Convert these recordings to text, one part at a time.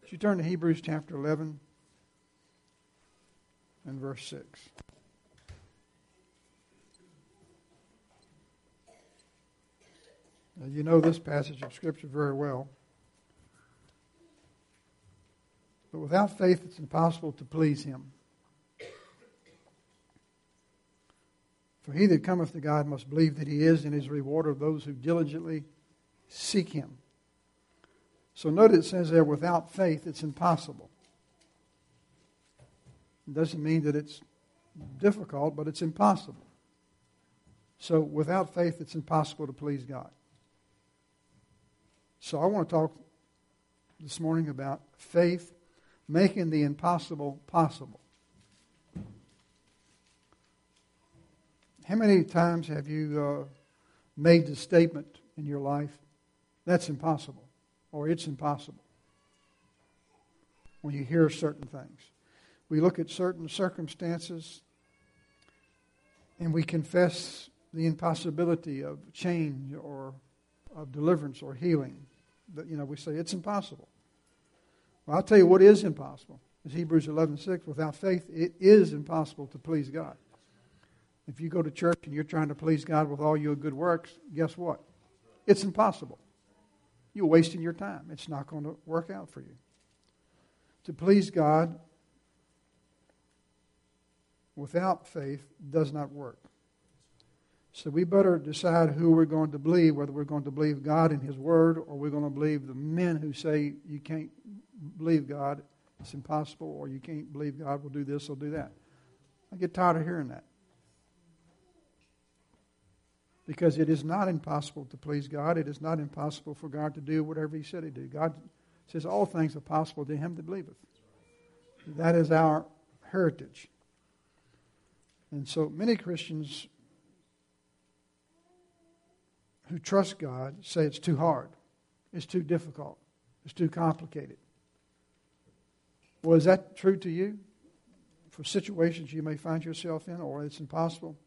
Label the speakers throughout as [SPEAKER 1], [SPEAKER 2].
[SPEAKER 1] Would you turn to Hebrews chapter 11 and verse 6. Now, you know this passage of Scripture very well. But without faith it's impossible to please Him. For he that cometh to God must believe that He is, and is a rewarder of those who diligently seek Him. So note it says there, without faith it's impossible. It doesn't mean that it's difficult, but it's impossible. So without faith it's impossible to please God. So I want to talk this morning about faith making the impossible possible. How many times have you made the statement in your life, that's impossible, or it's impossible, when you hear certain things? We look at certain circumstances and we confess the impossibility of change or of deliverance or healing. But, we say it's impossible. Well, I'll tell you what is impossible. It's Hebrews 11:6. Without faith, it is impossible to please God. If you go to church and you're trying to please God with all your good works, guess what? It's impossible. You're wasting your time. It's not going to work out for you. To please God without faith does not work. So we better decide who we're going to believe, whether we're going to believe God and His Word, or we're going to believe the men who say you can't believe God, it's impossible, or you can't believe God will do this or do that. I get tired of hearing that. Because it is not impossible to please God. It is not impossible for God to do whatever He said He'd do. God says all things are possible to him that believeth. That is our heritage. And so many Christians who trust God say it's too hard, it's too difficult, it's too complicated. Well, is that true to you? For situations you may find yourself in, or it's impossible?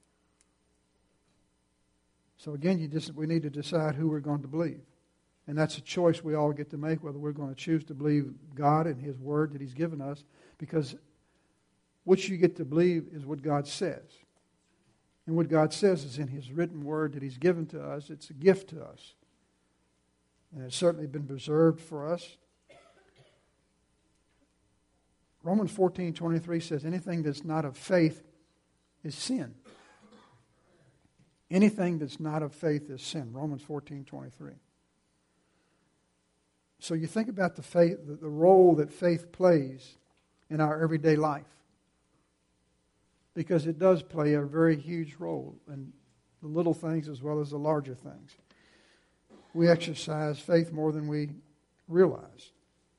[SPEAKER 1] So again, we need to decide who we're going to believe. And that's a choice we all get to make, whether we're going to choose to believe God and His Word that He's given us, because what you get to believe is what God says. And what God says is in His written Word that He's given to us. It's a gift to us. And it's certainly been preserved for us. Romans 14:23 says anything that's not of faith is sin. Anything that's not of faith is sin. Romans 14:23. So you think about the role that faith plays in our everyday life. Because it does play a very huge role in the little things as well as the larger things. We exercise faith more than we realize.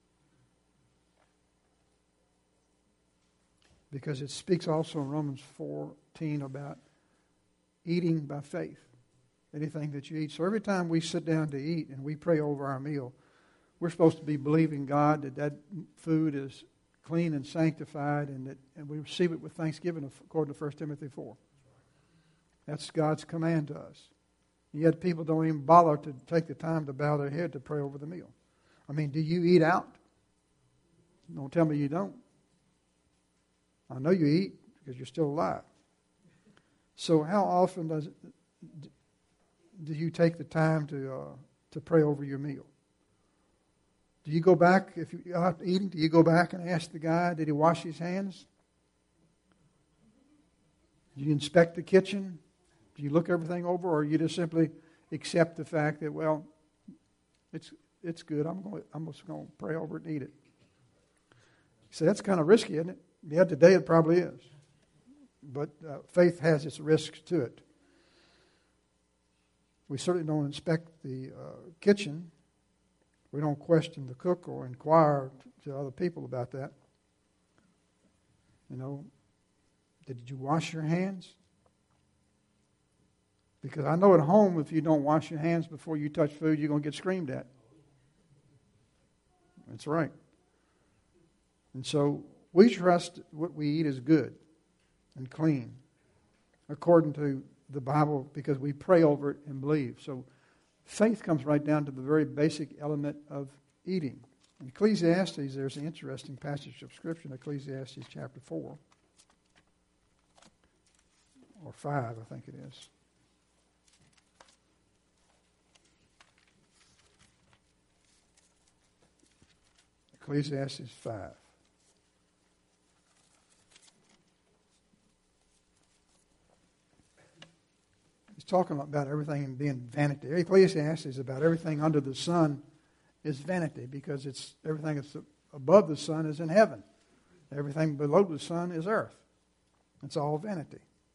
[SPEAKER 1] Because it speaks also in Romans 14 about eating by faith. Anything that you eat. So every time we sit down to eat and we pray over our meal, we're supposed to be believing God that food is clean and sanctified, and we receive it with thanksgiving according to 1 Timothy 4. That's God's command to us. And yet people don't even bother to take the time to bow their head to pray over the meal. I mean, do you eat out? Don't tell me you don't. I know you eat because you're still alive. So how often do you take the time to pray over your meal? Do you go back, if you're out eating, do you go back and ask the guy, did he wash his hands? Do you inspect the kitchen? Do you look everything over, or you just simply accept the fact that, well, it's good, I'm just going to pray over it and eat it? So that's kind of risky, isn't it? Yeah, today it probably is. But faith has its risks to it. We certainly don't inspect the kitchen. We don't question the cook or inquire to other people about that. Did you wash your hands? Because I know at home, if you don't wash your hands before you touch food, you're going to get screamed at. That's right. And so we trust what we eat is good and clean, according to the Bible, because we pray over it and believe. So faith comes right down to the very basic element of eating. In Ecclesiastes, there's an interesting passage of Scripture in Ecclesiastes chapter 4. Or 5, I think it is. Ecclesiastes 5. He's talking about everything being vanity. Ecclesiastes is about everything under the sun is vanity, because it's everything that's above the sun is in heaven. Everything below the sun is earth. It's all vanity.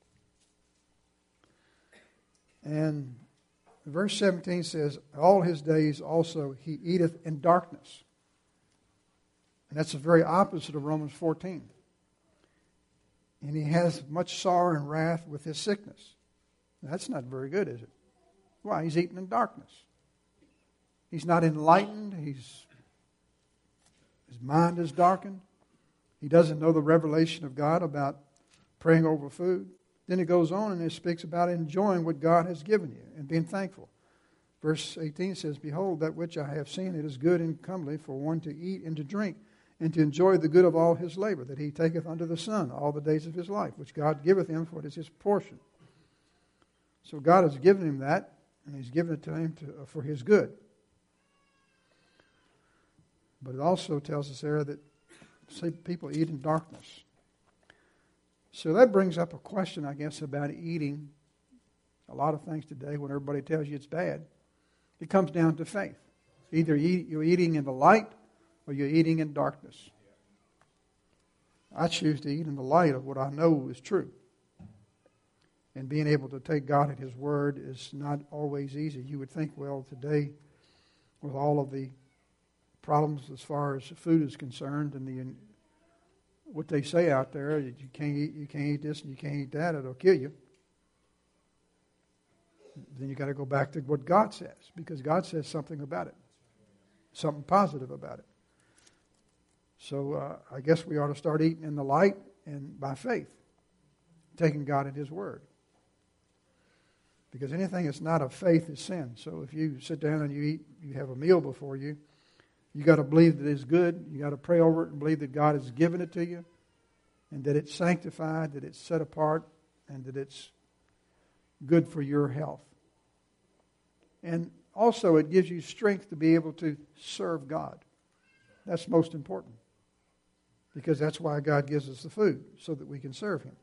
[SPEAKER 1] And verse 17 says, all his days also he eateth in darkness. And that's the very opposite of Romans 14. And he has much sorrow and wrath with his sickness. That's not very good, is it? Why? He's eating in darkness. He's not enlightened. His mind is darkened. He doesn't know the revelation of God about praying over food. Then it goes on and it speaks about enjoying what God has given you and being thankful. Verse 18 says, behold, that which I have seen, it is good and comely for one to eat and to drink, and to enjoy the good of all his labor, that he taketh under the sun all the days of his life, which God giveth him, for it is his portion. So God has given him that, and he's given it to him for his good. But it also tells us there that people eat in darkness. So that brings up a question, I guess, about eating. A lot of things today, when everybody tells you it's bad, it comes down to faith. Either you're eating in the light or you're eating in darkness. I choose to eat in the light of what I know is true. And being able to take God at His word is not always easy. You would think, well, today, with all of the problems as far as food is concerned and what they say out there, that you can't eat this and you can't eat that, it'll kill you. Then you got to go back to what God says, because God says something about it, something positive about it. So I guess we ought to start eating in the light and by faith, taking God at His word. Because anything that's not of faith is sin. So if you sit down and you eat, you have a meal before you, you got to believe that it's good. You got to pray over it and believe that God has given it to you, and that it's sanctified, that it's set apart, and that it's good for your health. And also it gives you strength to be able to serve God. That's most important. Because that's why God gives us the food, so that we can serve Him.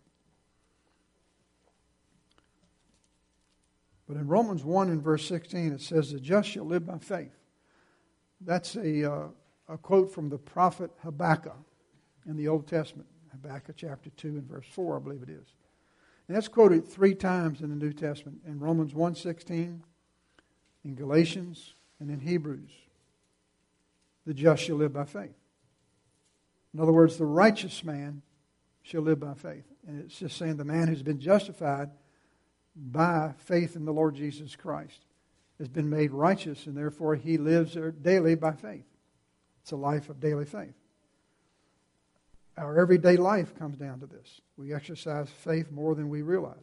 [SPEAKER 1] But in Romans 1 and verse 16 it says, the just shall live by faith. That's a quote from the prophet Habakkuk in the Old Testament. Habakkuk chapter 2 and verse 4, I believe it is. And that's quoted 3 times in the New Testament. In Romans 1:16, in Galatians, and in Hebrews. The just shall live by faith. In other words, the righteous man shall live by faith. And it's just saying the man who's been justified by faith in the Lord Jesus Christ has been made righteous, and therefore he lives daily by faith. It's a life of daily faith. Our everyday life comes down to this. We exercise faith more than we realize.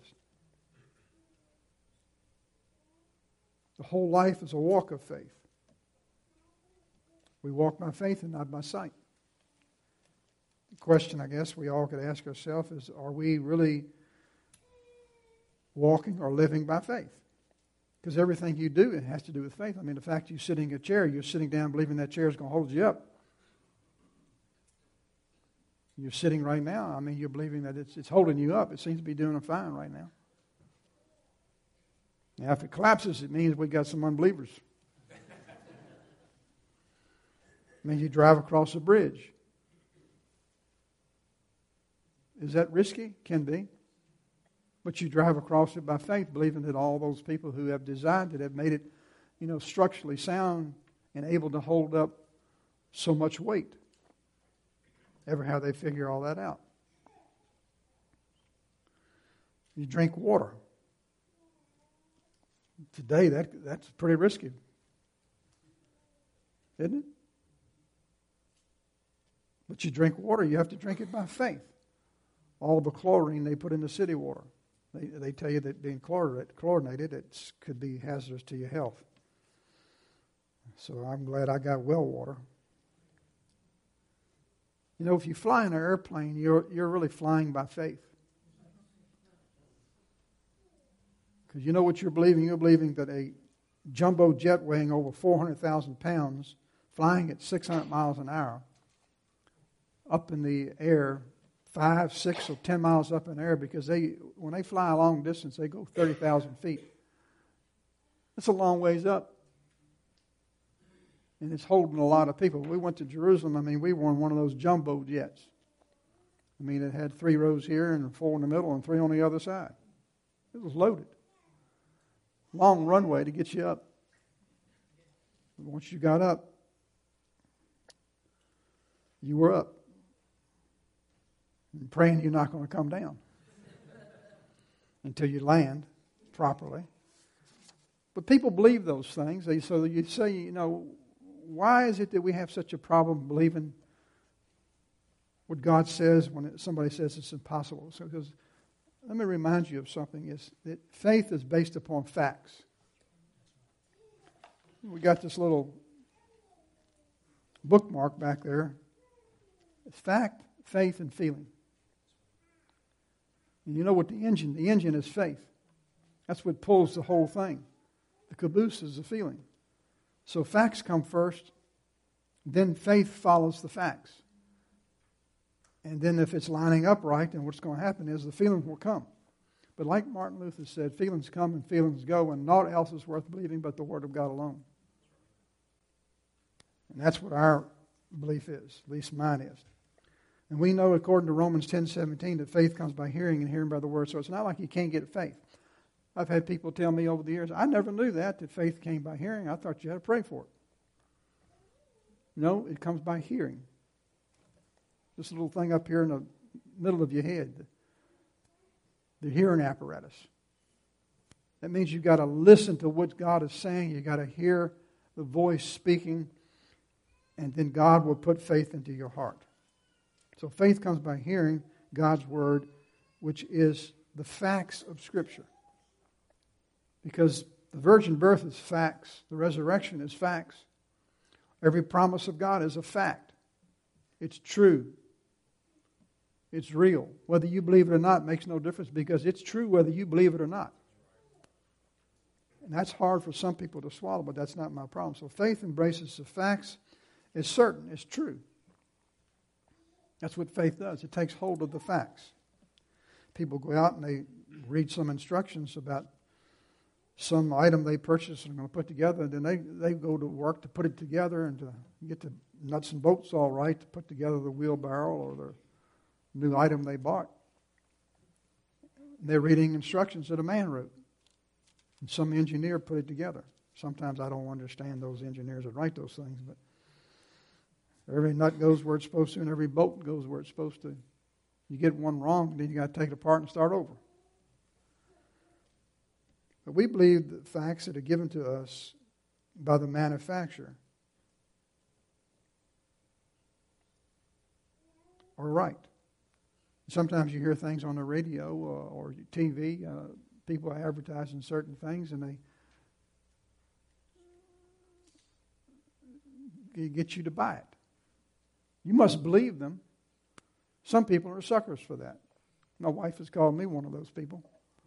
[SPEAKER 1] The whole life is a walk of faith. We walk by faith and not by sight. The question I guess we all could ask ourselves is, are we really walking or living by faith? Because everything you do, it has to do with faith. I mean, the fact you're sitting in a chair, you're sitting down believing that chair is going to hold you up. You're sitting right now, I mean, you're believing that it's holding you up. It seems to be doing fine right now. Now, if it collapses, it means we got some unbelievers. It means you drive across a bridge. Is that risky? Can be. But you drive across it by faith, believing that all those people who have designed it have made it, structurally sound and able to hold up so much weight. Ever how they figure all that out. You drink water. Today, that's pretty risky. Isn't it? But you drink water, you have to drink it by faith. All the chlorine they put in the city water. They tell you that being chlorinated, it could be hazardous to your health. So I'm glad I got well water. You know, if you fly in an airplane, you're really flying by faith. Because you know what you're believing? You're believing that a jumbo jet weighing over 400,000 pounds, flying at 600 miles an hour, up in the air, 5, 6, or 10 miles up in the air, because when they fly a long distance, they go 30,000 feet. That's a long ways up. And it's holding a lot of people. We went to Jerusalem. I mean, we were on one of those jumbo jets. I mean, it had 3 rows here and 4 in the middle and 3 on the other side. It was loaded. Long runway to get you up. But once you got up, you were up. And praying you're not going to come down until you land properly. But people believe those things. So you say, you know, why is it that we have such a problem believing what God says when somebody says it's impossible? So, because let me remind you of something, is that faith is based upon facts. We got this little bookmark back there. It's fact, faith, and feeling. And you know what the engine is faith. That's what pulls the whole thing. The caboose is the feeling. So facts come first, then faith follows the facts. And then if it's lining up right, then what's going to happen is the feeling will come. But like Martin Luther said, feelings come and feelings go, and naught else is worth believing but the Word of God alone. And that's what our belief is, at least mine is. And we know, according to Romans 10:17, that faith comes by hearing and hearing by the Word. So it's not like you can't get faith. I've had people tell me over the years, I never knew that faith came by hearing. I thought you had to pray for it. No, it comes by hearing. This little thing up here in the middle of your head, the hearing apparatus. That means you've got to listen to what God is saying. You've got to hear the voice speaking, and then God will put faith into your heart. So faith comes by hearing God's Word, which is the facts of Scripture. Because the virgin birth is facts. The resurrection is facts. Every promise of God is a fact. It's true. It's real. Whether you believe it or not makes no difference, because it's true whether you believe it or not. And that's hard for some people to swallow, but that's not my problem. So faith embraces the facts. It's certain. It's true. That's what faith does. It takes hold of the facts. People go out and they read some instructions about some item they purchased and are going to put together, and then they go to work to put it together and to get the nuts and bolts all right to put together the wheelbarrow or the new item they bought. They're reading instructions that a man wrote. And some engineer put it together. Sometimes I don't understand those engineers that write those things, but every nut goes where it's supposed to and every bolt goes where it's supposed to. You get one wrong, then you got to take it apart and start over. But we believe the facts that are given to us by the manufacturer are right. Sometimes you hear things on the radio or TV, people are advertising certain things, and they get you to buy it. You must believe them. Some people are suckers for that. My wife has called me one of those people.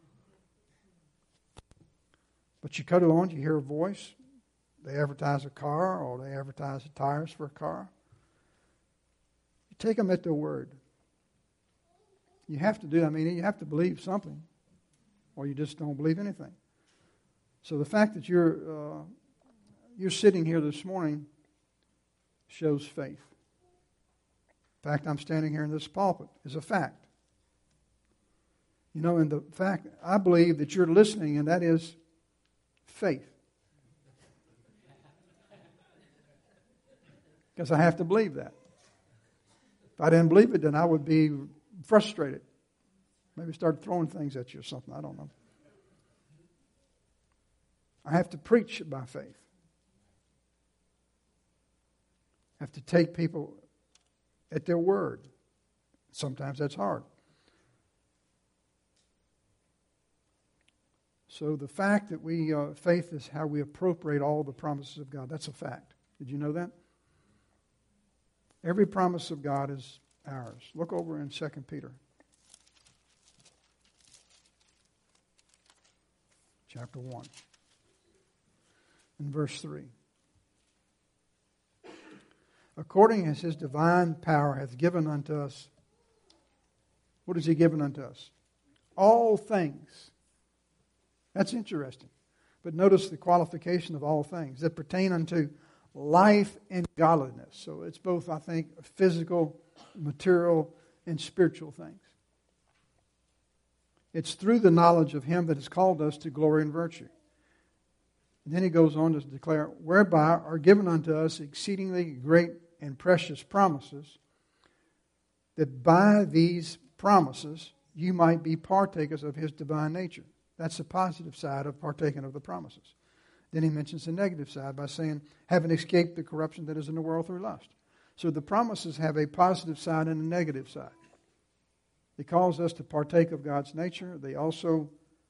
[SPEAKER 1] But you cut it on, you hear a voice. They advertise a car, or they advertise the tires for a car. You take them at their word. You have to do. I mean, you have to believe something, or you just don't believe anything. So the fact that you're sitting here this morning shows faith. The fact I'm standing here in this pulpit is a fact. You know, and the fact I believe that you're listening, and that is faith. Because I have to believe that. If I didn't believe it, then I would be frustrated. Maybe start throwing things at you or something. I don't know. I have to preach by faith. I have to take people at their word. Sometimes that's hard. So the fact that faith is how we appropriate all the promises of God. That's a fact. Did you know that? Every promise of God is ours. Look over in 2 Peter. Chapter 1. In verse 3. According as his divine power hath given unto us. What has he given unto us? All things. That's interesting. But notice the qualification of all things that pertain unto life and godliness. So it's both, I think, physical, material, and spiritual things. It's through the knowledge of him that has called us to glory and virtue. And then he goes on to declare, whereby are given unto us exceedingly great and precious promises, that by these promises you might be partakers of his divine nature. That's the positive side of partaking of the promises. Then he mentions the negative side by saying, having escaped the corruption that is in the world through lust. So the promises have a positive side and a negative side. They cause us to partake of God's nature. They also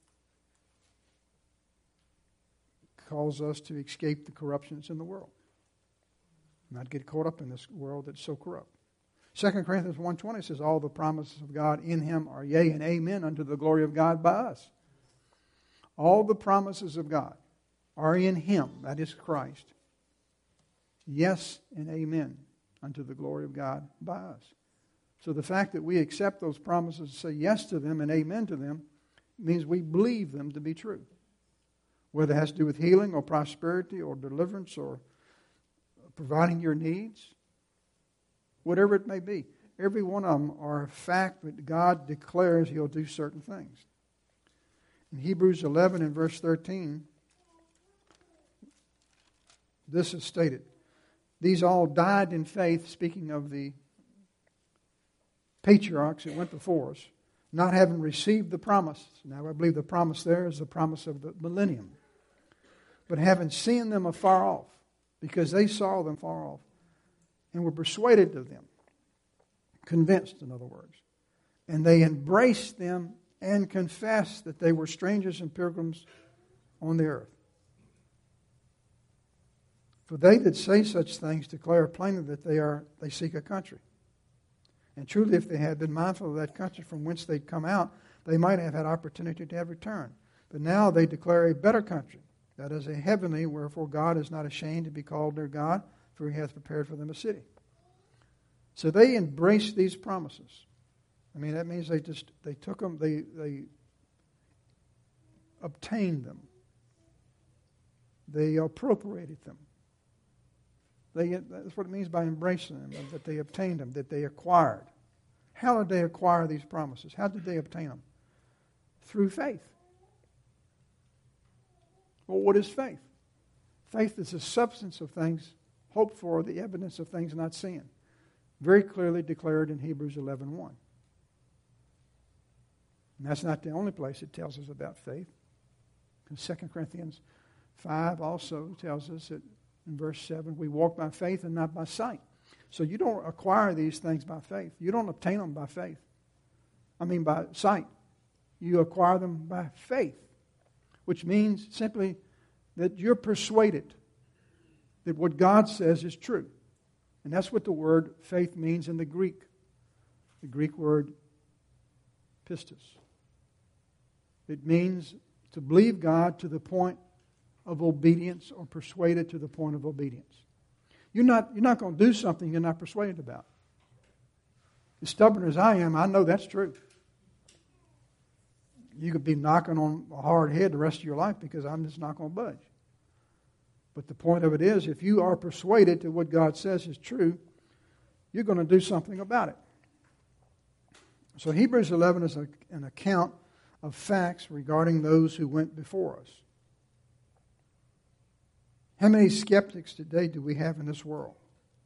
[SPEAKER 1] cause us to escape the corruption that's in the world. Not get caught up in this world that's so corrupt. 2 Corinthians 1:20 says, all the promises of God in him are yea and amen unto the glory of God by us. All the promises of God are in him, that is Christ. Yes and amen unto the glory of God by us. So the fact that we accept those promises and say yes to them and amen to them means we believe them to be true. Whether it has to do with healing or prosperity or deliverance or providing your needs, whatever it may be. Every one of them are a fact that God declares he'll do certain things. In Hebrews 11 and verse 13, this is stated. These all died in faith, speaking of the patriarchs that went before us, not having received the promise. Now I believe the promise there is the promise of the millennium. But having seen them afar off, because they saw them far off, and were persuaded of them, convinced, in other words. And they embraced them and confessed that they were strangers and pilgrims on the earth. For they that say such things declare plainly that they seek a country. And truly, if they had been mindful of that country from whence they'd come out, they might have had opportunity to have returned. But now they declare a better country, that is a heavenly, wherefore God is not ashamed to be called their God, for he hath prepared for them a city. So they embraced these promises. I mean, that means they took them, they obtained them. They appropriated them. That's what it means by embracing them, that they obtained them, that they acquired. How did they acquire these promises? How did they obtain them? Through faith. Well, what is faith? Faith is the substance of things hoped for, the evidence of things not seen. Very clearly declared in Hebrews 11:1. And that's not the only place it tells us about faith. In 2 Corinthians 5 also tells us that in verse 7, we walk by faith and not by sight. So you don't acquire these things by faith. You don't obtain them by faith. By sight. You acquire them by faith, which means simply that you're persuaded that what God says is true. And that's what the word faith means in the Greek. The Greek word pistis. It means to believe God to the point of obedience, or persuaded to the point of obedience. You're not going to do something you're not persuaded about. As stubborn as I am, I know that's true. You could be knocking on a hard head the rest of your life because I'm just not going to budge. But the point of it is, if you are persuaded to what God says is true, you're going to do something about it. So Hebrews 11 is an account of facts regarding those who went before us. How many skeptics today do we have in this world?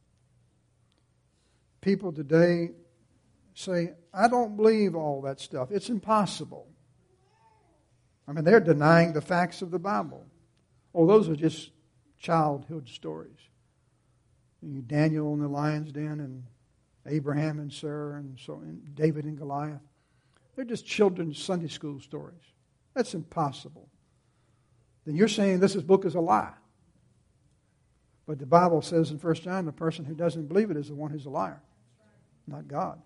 [SPEAKER 1] People today say, I don't believe all that stuff. It's impossible. They're denying the facts of the Bible. Oh, those are just childhood stories. Daniel in the lion's den, and Abraham and Sarah, and David and Goliath. They're just children's Sunday school stories. That's impossible. Then you're saying this book is a lie. But the Bible says in 1 John, the person who doesn't believe it is the one who's a liar. not God.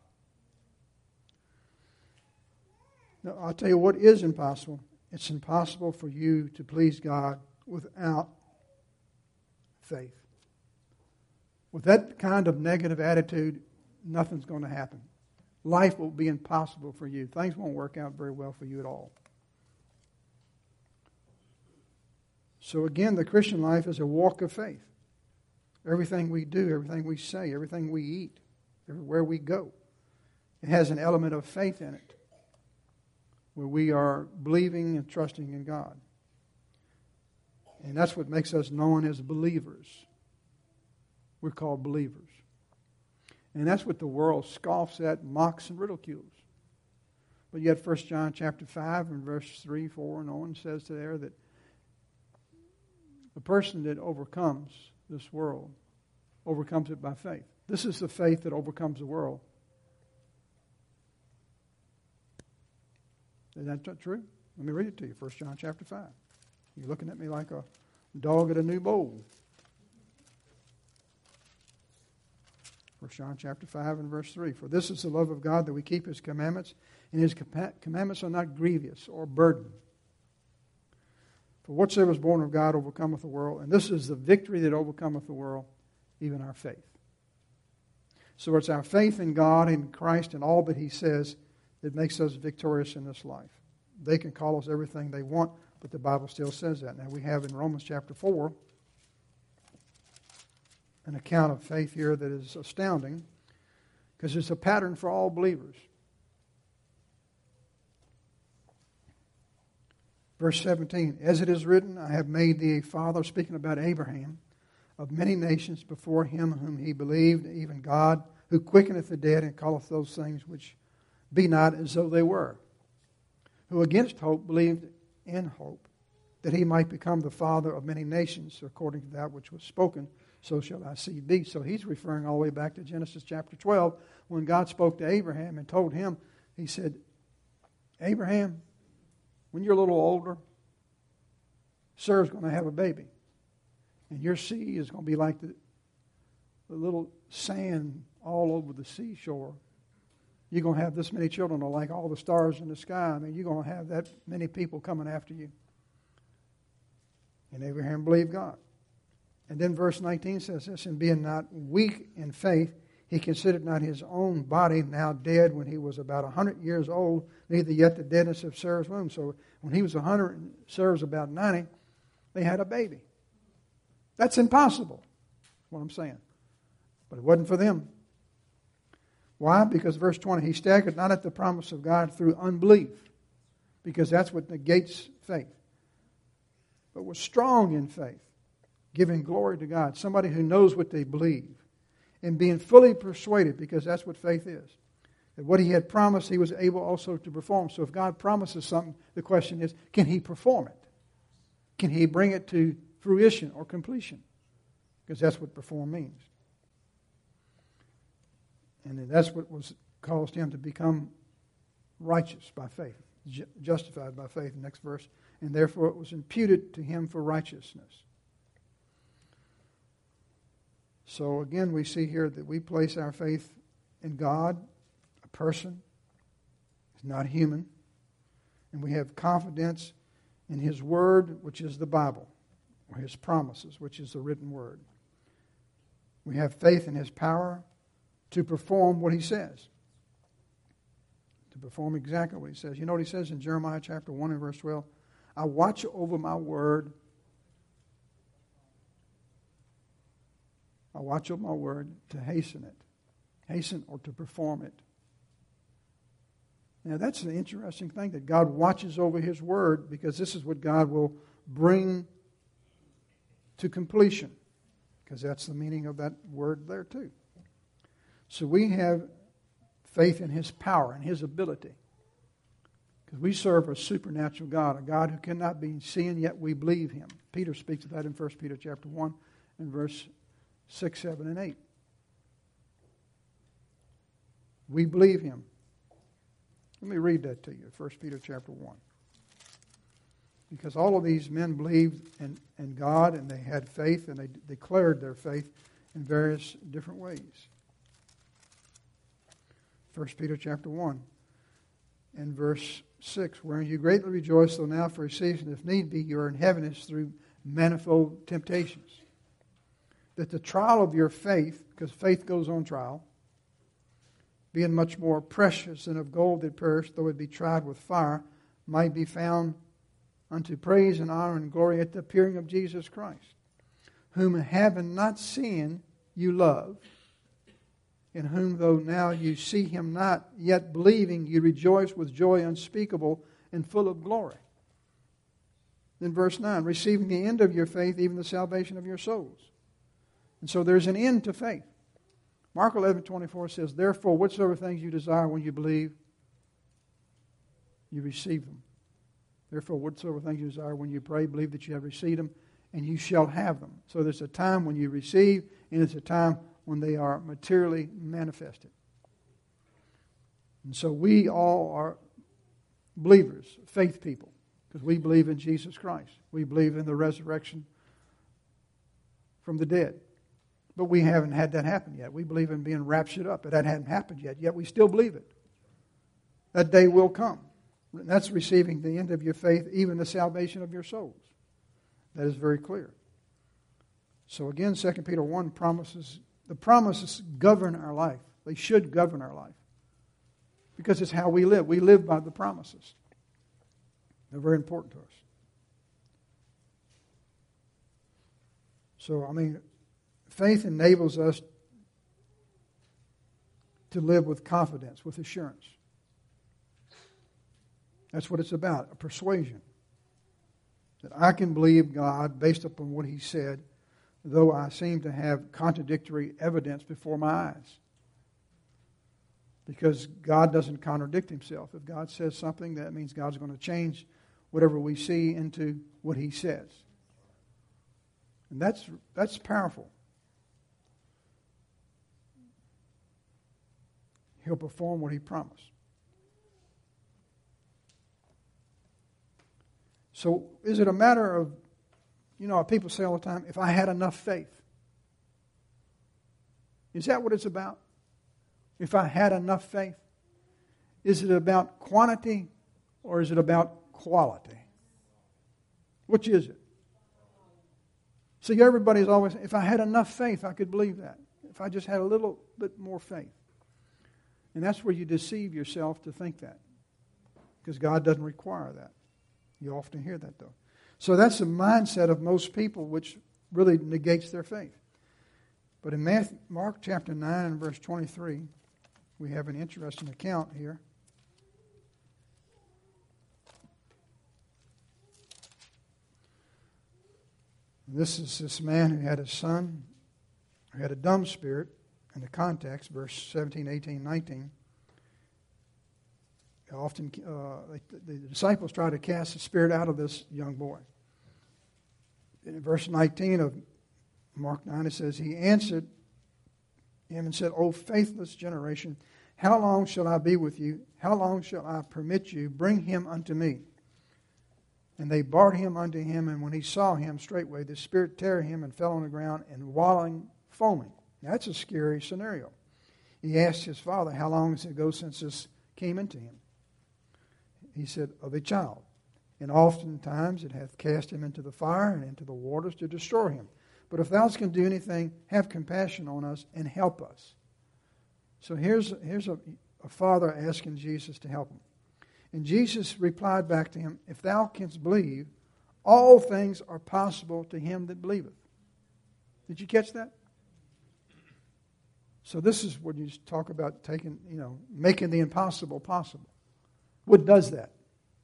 [SPEAKER 1] Now, I'll tell you what is impossible. It's impossible for you to please God without faith. With that kind of negative attitude, nothing's going to happen. Life will be impossible for you. Things won't work out very well for you at all. So again, the Christian life is a walk of faith. Everything we do, everything we say, everything we eat, everywhere we go, it has an element of faith in it, where we are believing and trusting in God. And that's what makes us known as believers. We're called believers. And that's what the world scoffs at, mocks, and ridicules. But yet 1 John chapter 5 and verse 3, 4, and on says there that the person that overcomes this world overcomes it by faith. This is the faith that overcomes the world. Is that true? Let me read it to you. 1 John chapter 5. You're looking at me like a dog at a new bowl. 1 John chapter 5 and verse 3. For this is the love of God, that we keep His commandments, and His commandments are not grievous or burden. For whatsoever is born of God overcometh the world, and this is the victory that overcometh the world, even our faith. So it's our faith in God and Christ and all that He says that makes us victorious in this life. They can call us everything they want, but the Bible still says that. Now we have in Romans chapter 4 an account of faith here that is astounding, because it's a pattern for all believers. Verse 17, as it is written, I have made thee a father, speaking about Abraham, of many nations before him whom he believed, even God, who quickeneth the dead and calleth those things which be not as though they were, who against hope believed in hope, that he might become the father of many nations, according to that which was spoken, so shall thy seed be. So he's referring all the way back to Genesis chapter 12, when God spoke to Abraham and told him, He said, Abraham, when you're a little older, Sarah's going to have a baby. And your seed is going to be like the little sand all over the seashore. You're going to have this many children, or like all the stars in the sky. I mean, you're going to have that many people coming after you. And Abraham believed God. And then verse 19 says this, and being not weak in faith, he considered not his own body now dead when he was about 100 years old, neither yet the deadness of Sarah's womb. So when he was 100 and Sarah was about 90, they had a baby. That's impossible, is what I'm saying. But it wasn't for them. Why? Because verse 20, he staggered not at the promise of God through unbelief, because that's what negates faith, but was strong in faith, giving glory to God. Somebody who knows what they believe, and being fully persuaded, because that's what faith is, that what he had promised he was able also to perform. So if God promises something, the question is, can he perform it? Can he bring it to fruition or completion? Because that's what perform means. And that's what was caused him to become righteous by faith, justified by faith, the next verse. And therefore it was imputed to him for righteousness. So again, we see here that we place our faith in God, a person. It's not human. And we have confidence in His Word, which is the Bible, or His promises, which is the written Word. We have faith in His power to perform what He says. To perform exactly what He says. You know what He says in Jeremiah chapter 1 and verse 12? I watch over my word. I watch over my word to hasten it. Hasten or to perform it. Now that's the interesting thing, that God watches over His word, because this is what God will bring to completion. Because that's the meaning of that word there too. So we have faith in His power and His ability. Because we serve a supernatural God, a God who cannot be seen, yet we believe Him. Peter speaks of that in 1 Peter chapter 1 and verse 6, 7, and 8. We believe Him. Let me read that to you, 1 Peter chapter 1. Because all of these men believed in God, and they had faith, and they declared their faith in various different ways. 1 Peter chapter 1 and verse 6, wherein you greatly rejoice, though now for a season, if need be, you are in heaviness through manifold temptations. That the trial of your faith, because faith goes on trial, being much more precious than of gold that perish, though it be tried with fire, might be found unto praise and honor and glory at the appearing of Jesus Christ, whom having not seen you love, in whom though now you see him not, yet believing you rejoice with joy unspeakable and full of glory. Then verse 9, receiving the end of your faith, even the salvation of your souls. And so there's an end to faith. Mark 11:24 says, therefore, whatsoever things you desire when you believe, you receive them. Therefore, whatsoever things you desire when you pray, believe that you have received them, and you shall have them. So there's a time when you receive, and it's a time when they are materially manifested. And so we all are believers, faith people, because we believe in Jesus Christ. We believe in the resurrection from the dead. But we haven't had that happen yet. We believe in being raptured up, but that hadn't happened yet we still believe it. That day will come. And that's receiving the end of your faith, even the salvation of your souls. That is very clear. So again, 2 Peter 1 promises, the promises govern our life. They should govern our life. Because it's how we live. We live by the promises. They're very important to us. So, faith enables us to live with confidence, with assurance. That's what it's about, a persuasion. That I can believe God based upon what He said, though I seem to have contradictory evidence before my eyes. Because God doesn't contradict Himself. If God says something, that means God's going to change whatever we see into what He says. And that's powerful. He'll perform what He promised. So is it a matter of, people say all the time, if I had enough faith? Is that what it's about? If I had enough faith? Is it about quantity or is it about quality? Which is it? See, everybody's always, if I had enough faith, I could believe that. If I just had a little bit more faith. And that's where you deceive yourself to think that. Because God doesn't require that. You often hear that, though. So that's the mindset of most people, which really negates their faith. But in Mark chapter 9 and verse 23, we have an interesting account here. This is this man who had a son who had a dumb spirit. In the context, verse 17, 18, 19, often the disciples try to cast the spirit out of this young boy. In verse 19 of Mark 9, it says, he answered him and said, O faithless generation, how long shall I be with you? How long shall I permit you? Bring him unto me. And they brought him unto him, and when he saw him, straightway the spirit tear him and fell on the ground, and wallowing, foaming. That's a scary scenario. He asked his father, how long does it go since this came into him? He said, of a child. And oftentimes it hath cast him into the fire and into the waters to destroy him. But if thou canst do anything, have compassion on us and help us. So here's a father asking Jesus to help him. And Jesus replied back to him, if thou canst believe, all things are possible to him that believeth. Did you catch that? So this is when you talk about making the impossible possible. What does that?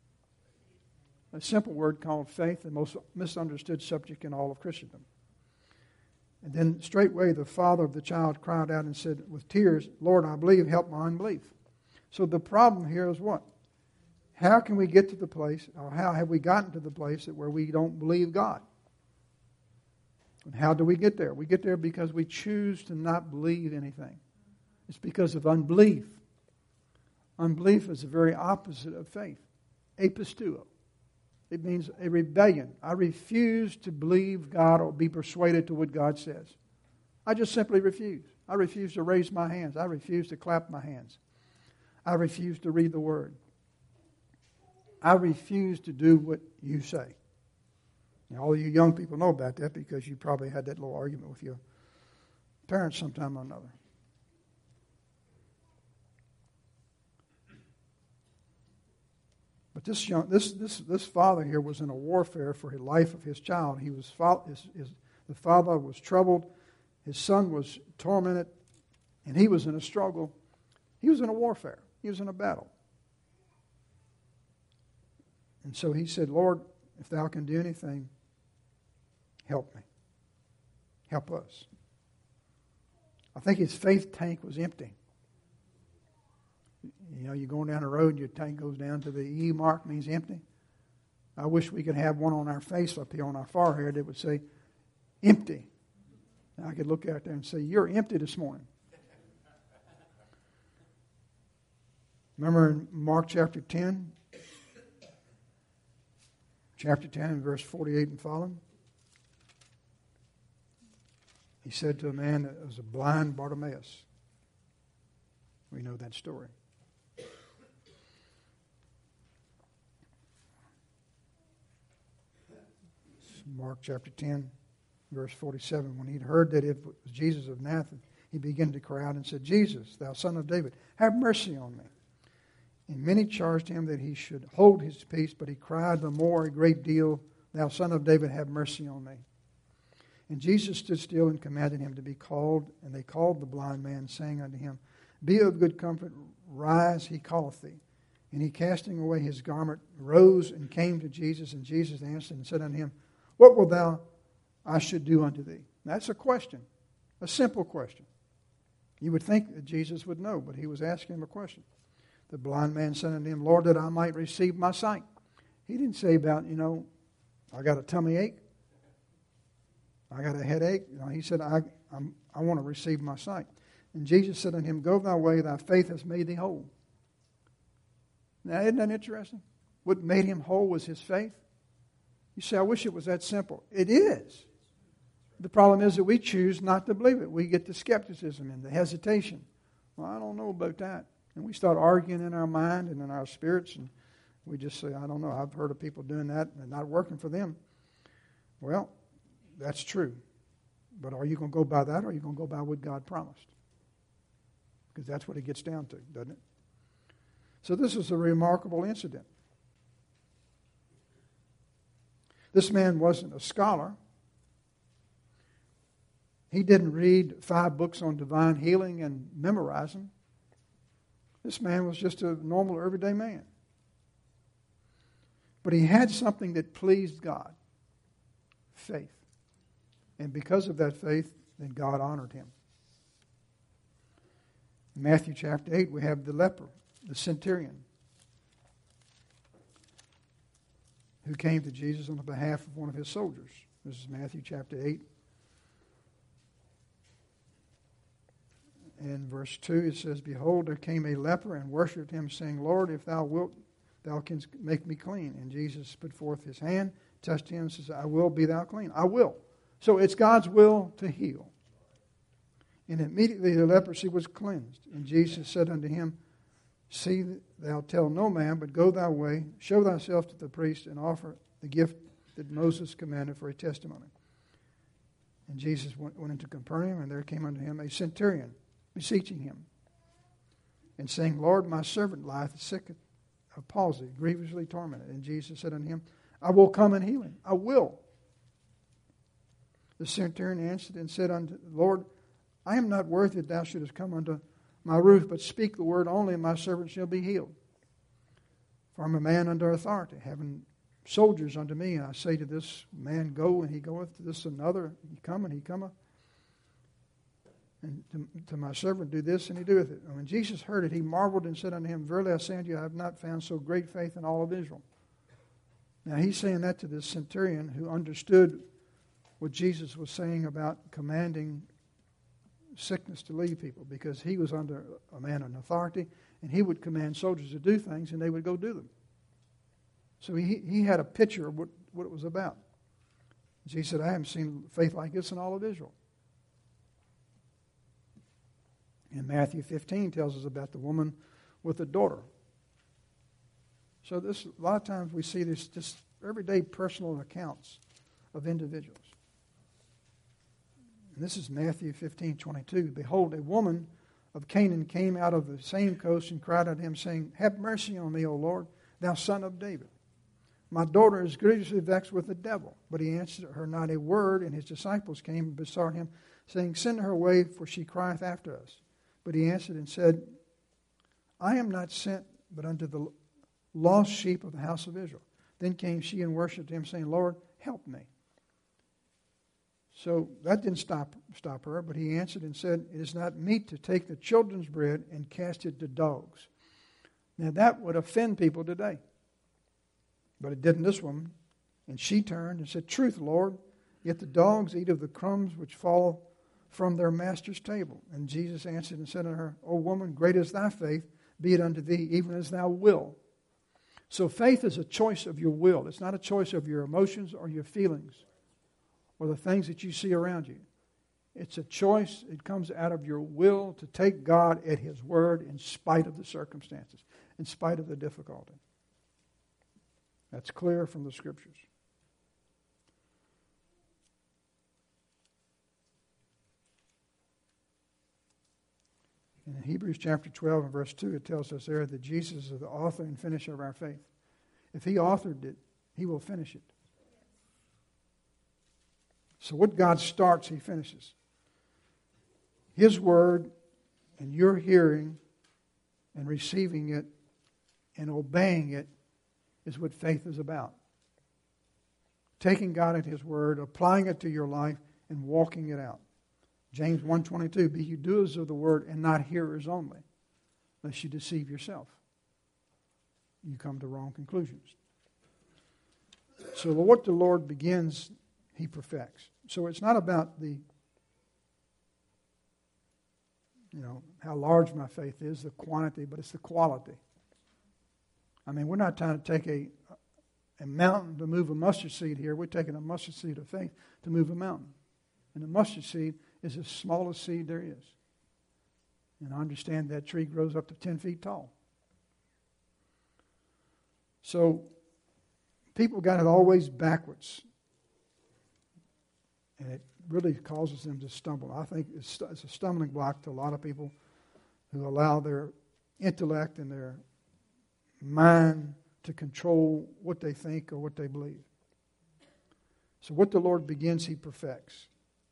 [SPEAKER 1] A simple word called faith, the most misunderstood subject in all of Christendom. And then straightway the father of the child cried out and said with tears, Lord, I believe, help my unbelief. So the problem here is what? How can we get to the place, or how have we gotten to the place where we don't believe God? And how do we get there? We get there because we choose to not believe anything. It's because of unbelief. Unbelief is the very opposite of faith. Apisteuo. It means a rebellion. I refuse to believe God or be persuaded to what God says. I just simply refuse. I refuse to raise my hands. I refuse to clap my hands. I refuse to read the Word. I refuse to do what you say. Now, all you young people know about that because you probably had that little argument with your parents sometime or another. But this father here was in a warfare for the life of his child. The father was troubled. His son was tormented. And he was in a struggle. He was in a warfare. He was in a battle. And so he said, Lord, if thou can do anything, help me. Help us. I think his faith tank was empty. You know, you're going down the road and your tank goes down to the E mark, means empty. I wish we could have one on our face up here on our forehead that would say, empty. And I could look out there and say, you're empty this morning. Remember in Mark chapter 10? Chapter 10 and verse 48 and following. He said to a man that was a blind Bartimaeus. We know that story. Mark chapter 10, verse 47. When he'd heard that it was Jesus of Nazareth, he began to cry out and said, Jesus, thou son of David, have mercy on me. And many charged him that he should hold his peace, but he cried the more a great deal, thou son of David, have mercy on me. And Jesus stood still and commanded him to be called. And they called the blind man, saying unto him, Be of good comfort, rise, he calleth thee. And he, casting away his garment, rose and came to Jesus. And Jesus answered and said unto him, What wilt thou I should do unto thee? That's a question, a simple question. You would think that Jesus would know, but he was asking him a question. The blind man said unto him, Lord, that I might receive my sight. He didn't say about, I got a tummy ache. I got a headache. He said, I want to receive my sight. And Jesus said unto him, Go thy way, thy faith has made thee whole. Now, isn't that interesting? What made him whole was his faith. You say, I wish it was that simple. It is. The problem is that we choose not to believe it. We get the skepticism and the hesitation. Well, I don't know about that. And we start arguing in our mind and in our spirits, and we just say, I don't know. I've heard of people doing that and not working for them. Well, that's true. But are you going to go by that, or are you going to go by what God promised? Because that's what it gets down to, doesn't it? So this is a remarkable incident. This man wasn't a scholar. He didn't read 5 books on divine healing and memorize them. This man was just a normal, everyday man. But he had something that pleased God. Faith. And because of that faith, then God honored him. In Matthew chapter 8, we have the leper, the centurion, who came to Jesus on the behalf of one of his soldiers. This is Matthew chapter 8. In verse 2 it says, Behold, there came a leper and worshipped him, saying, Lord, if thou wilt, thou canst make me clean. And Jesus put forth his hand, touched him, and says, I will, be thou clean. I will. So it's God's will to heal. And immediately the leprosy was cleansed. And Jesus said unto him, See, thou tell no man, but go thy way, show thyself to the priest, and offer the gift that Moses commanded for a testimony. And Jesus went into Capernaum, and there came unto him a centurion, beseeching him, and saying, Lord, my servant lieth sick of palsy, grievously tormented. And Jesus said unto him, I will come and heal him. I will. The centurion answered and said unto the Lord, I am not worthy that thou shouldest come unto my roof, but speak the word only, and my servant shall be healed. For I am a man under authority, having soldiers unto me. And I say to this man, Go, and he goeth, to this another, he come, and he cometh. And to my servant, do this, and he doeth it. And when Jesus heard it, he marveled and said unto him, Verily I say unto you, I have not found so great faith in all of Israel. Now he's saying that to this centurion who understood what Jesus was saying about commanding sickness to leave people, because he was under a man in authority, and he would command soldiers to do things, and they would go do them. So he had a picture of what it was about. Jesus said, I haven't seen faith like this in all of Israel. And Matthew 15 tells us about the woman with a daughter. So this, a lot of times we see this just everyday personal accounts of individuals. And this is Matthew 15:22. Behold, a woman of Canaan came out of the same coast and cried unto him, saying, Have mercy on me, O Lord, thou son of David. My daughter is grievously vexed with the devil. But he answered her not a word, and his disciples came and besought him, saying, Send her away, for she crieth after us. But he answered and said, I am not sent but unto the lost sheep of the house of Israel. Then came she and worshipped him, saying, Lord, help me. So that didn't stop her, but he answered and said, It is not meet to take the children's bread and cast it to dogs. Now that would offend people today. But it didn't this woman. And she turned and said, Truth, Lord, yet the dogs eat of the crumbs which fall from their master's table. And Jesus answered and said unto her, O woman, great is thy faith, be it unto thee even as thou wilt. So faith is a choice of your will. It's not a choice of your emotions or your feelings or the things that you see around you. It's a choice. It comes out of your will to take God at His word in spite of the circumstances, in spite of the difficulty. That's clear from the Scriptures. In Hebrews chapter 12 and verse 2, it tells us there that Jesus is the author and finisher of our faith. If He authored it, He will finish it. So what God starts, He finishes. His word and your hearing and receiving it and obeying it is what faith is about. Taking God at His word, applying it to your life, and walking it out. James 1:22, be you doers of the word and not hearers only, lest you deceive yourself. You come to wrong conclusions. So what the Lord begins, He perfects. So it's not about the, how large my faith is, the quantity, but it's the quality. I mean, we're not trying to take a mountain to move a mustard seed here. We're taking a mustard seed of faith to move a mountain. And the mustard seed is the smallest seed there is. And I understand that tree grows up to 10 feet tall. So people got it always backwards. And it really causes them to stumble. I think it's a stumbling block to a lot of people who allow their intellect and their mind to control what they think or what they believe. So what the Lord begins, He perfects.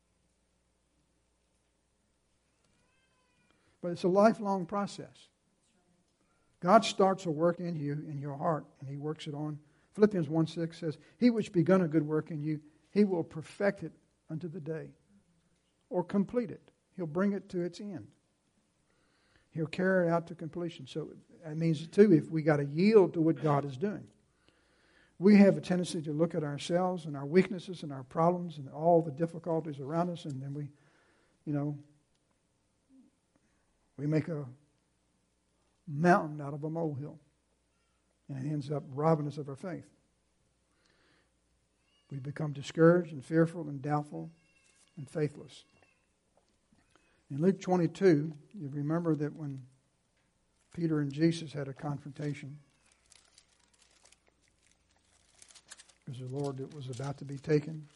[SPEAKER 1] But it's a lifelong process. God starts a work in you, in your heart, and He works it on. Philippians 1:6 says, He which begun a good work in you, He will perfect it unto the day, or complete it. He'll bring it to its end. He'll carry it out to completion. So that means, too, if we got to yield to what God is doing. We have a tendency to look at ourselves and our weaknesses and our problems and all the difficulties around us, and then we make a mountain out of a molehill. And it ends up robbing us of our faith. We become discouraged and fearful and doubtful and faithless. In Luke 22, you remember that when Peter and Jesus had a confrontation, because the Lord was about to be taken.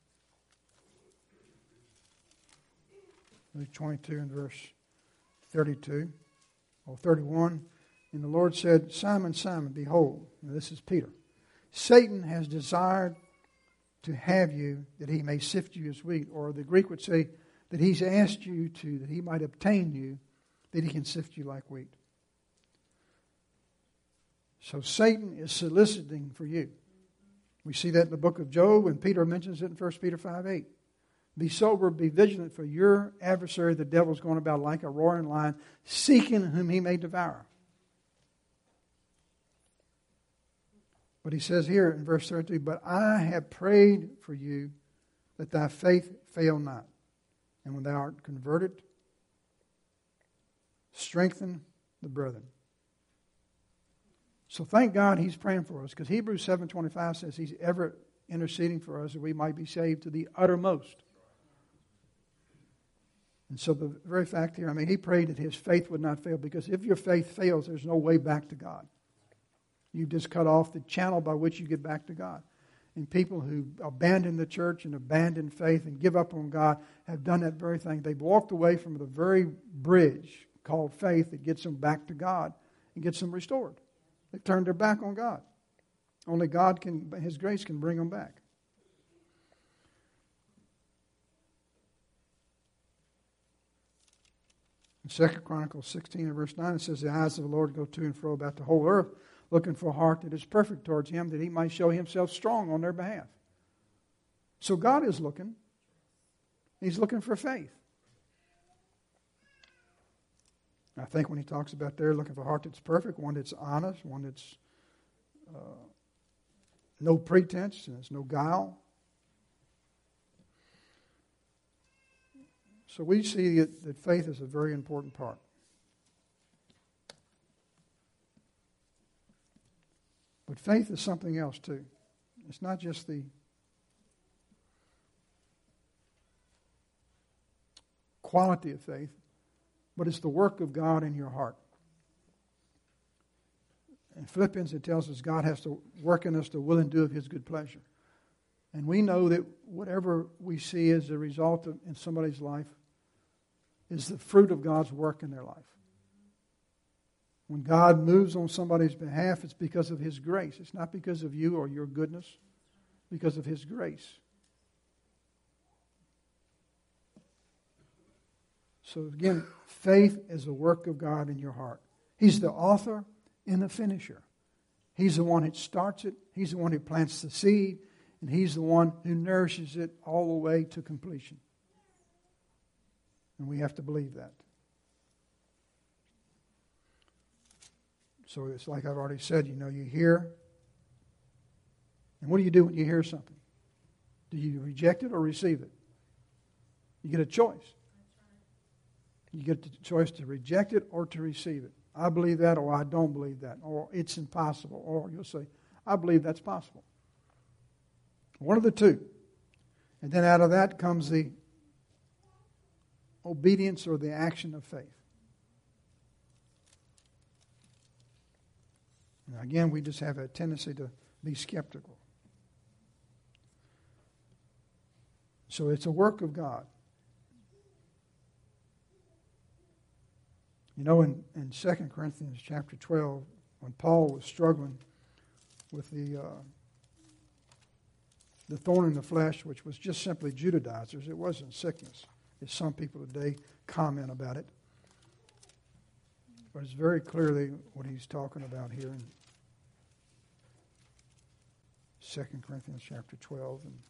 [SPEAKER 1] Luke 22 and verse 32 or 31. And the Lord said, Simon, Simon, behold, and this is Peter, Satan has desired to have you that he may sift you as wheat. Or the Greek would say that he's asked you to, that he might obtain you, that he can sift you like wheat. So Satan is soliciting for you. We see that in the book of Job, and Peter mentions it in 1 Peter 5:8. Be sober, be vigilant, for your adversary, the devil, is going about like a roaring lion, seeking whom he may devour. But he says here in verse 32, but I have prayed for you that thy faith fail not. And when thou art converted, strengthen the brethren. So thank God He's praying for us, because Hebrews 7:25 says He's ever interceding for us that we might be saved to the uttermost. And so the very fact here, he prayed that his faith would not fail, because if your faith fails, there's no way back to God. You've just cut off the channel by which you get back to God. And people who abandon the church and abandon faith and give up on God have done that very thing. They've walked away from the very bridge called faith that gets them back to God and gets them restored. They've turned their back on God. Only God can, His grace can bring them back. In 2 Chronicles 16 and verse 9, it says, the eyes of the Lord go to and fro about the whole earth, looking for a heart that is perfect towards Him, that He might show Himself strong on their behalf. So God is looking. He's looking for faith. I think when He talks about there looking for a heart that's perfect, one that's honest, one that's no pretense, and there's no guile. So we see that faith is a very important part. But faith is something else too. It's not just the quality of faith, but it's the work of God in your heart. In Philippians it tells us God has to work in us the will and do of His good pleasure. And we know that whatever we see as a result in somebody's life is the fruit of God's work in their life. When God moves on somebody's behalf, it's because of His grace. It's not because of you or your goodness, because of His grace. So again, faith is a work of God in your heart. He's the author and the finisher. He's the one that starts it. He's the one who plants the seed. And He's the one who nourishes it all the way to completion. And we have to believe that. So it's like I've already said, you hear. And what do you do when you hear something? Do you reject it or receive it? You get a choice. You get the choice to reject it or to receive it. I believe that, or I don't believe that, or it's impossible. Or you'll say, I believe that's possible. One of the two. And then out of that comes the obedience or the action of faith. And again, we just have a tendency to be skeptical. So it's a work of God. In 2 Corinthians chapter 12, when Paul was struggling with the thorn in the flesh, which was just simply Judaizers, it wasn't sickness, as some people today comment about it. But it's very clearly what he's talking about here in 2 Corinthians chapter 12. And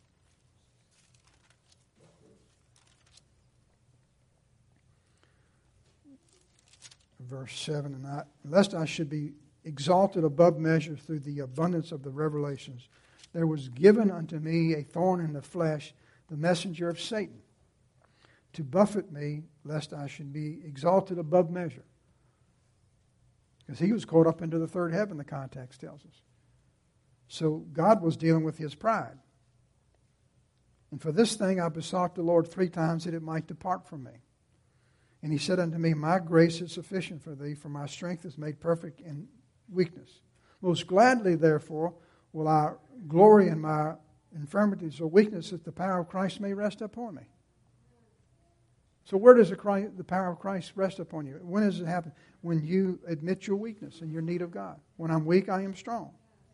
[SPEAKER 1] verse 7, and lest I should be exalted above measure through the abundance of the revelations, there was given unto me a thorn in the flesh, the messenger of Satan, to buffet me, lest I should be exalted above measure. Because he was caught up into the third heaven, the context tells us. So God was dealing with his pride. And for this thing I besought the Lord 3 times that it might depart from me. And He said unto me, my grace is sufficient for thee, for my strength is made perfect in weakness. Most gladly, therefore, will I glory in my infirmities or weakness, that the power of Christ may rest upon me. So where does the power of Christ rest upon you? When does it happen? When you admit your weakness and your need of God. When I'm weak, I am strong.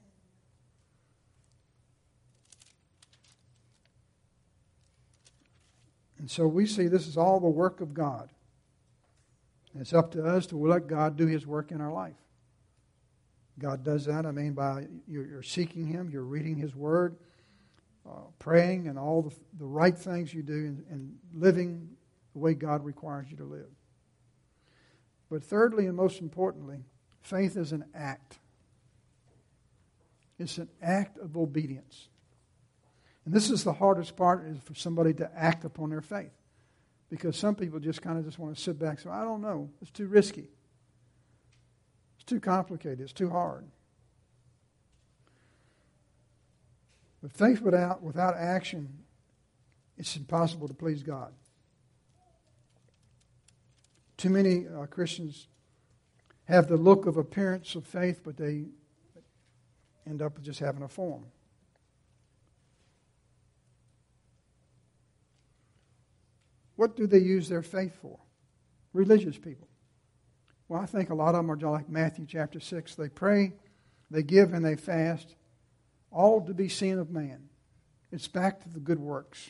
[SPEAKER 1] And so we see this is all the work of God. And it's up to us to let God do His work in our life. God does that, by you're seeking Him, you're reading His Word, praying, and all the right things you do, and living the way God requires you to live. But thirdly, and most importantly, faith is an act. It's an act of obedience. And this is the hardest part, is for somebody to act upon their faith. Because some people just want to sit back and say, I don't know, it's too risky. It's too complicated, it's too hard. But faith without action, it's impossible to please God. Too many Christians have the look of appearance of faith, but they end up just having a form. What do they use their faith for? Religious people. Well, I think a lot of them are like Matthew chapter 6. They pray, they give, and they fast, all to be seen of man. It's back to the good works.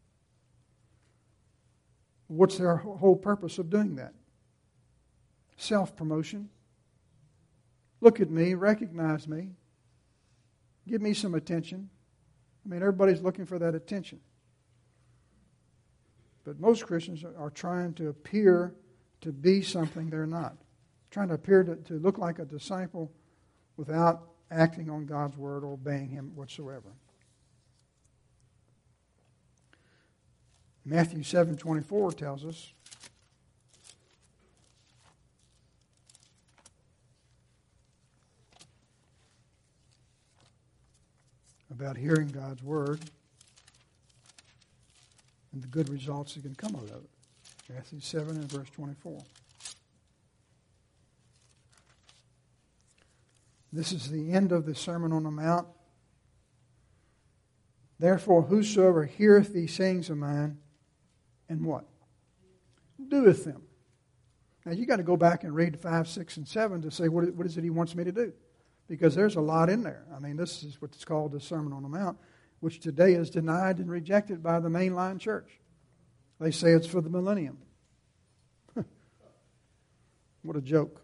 [SPEAKER 1] What's their whole purpose of doing that? Self-promotion. Look at me, recognize me, give me some attention. I mean, everybody's looking for that attention. But most Christians are trying to appear to be something they're not. Trying to appear to look like a disciple without acting on God's word or obeying Him whatsoever. Matthew 7:24 tells us about hearing God's word and the good results that can come out of it. Matthew 7 and verse 24. This is the end of the Sermon on the Mount. Therefore, whosoever heareth these sayings of mine, and what? Doeth them. Now, you got to go back and read 5, 6, and 7 to say, what is it He wants me to do? Because there's a lot in there. I mean, this is what's called the Sermon on the Mount, which today is denied and rejected by the mainline church. They say it's for the millennium. What a joke.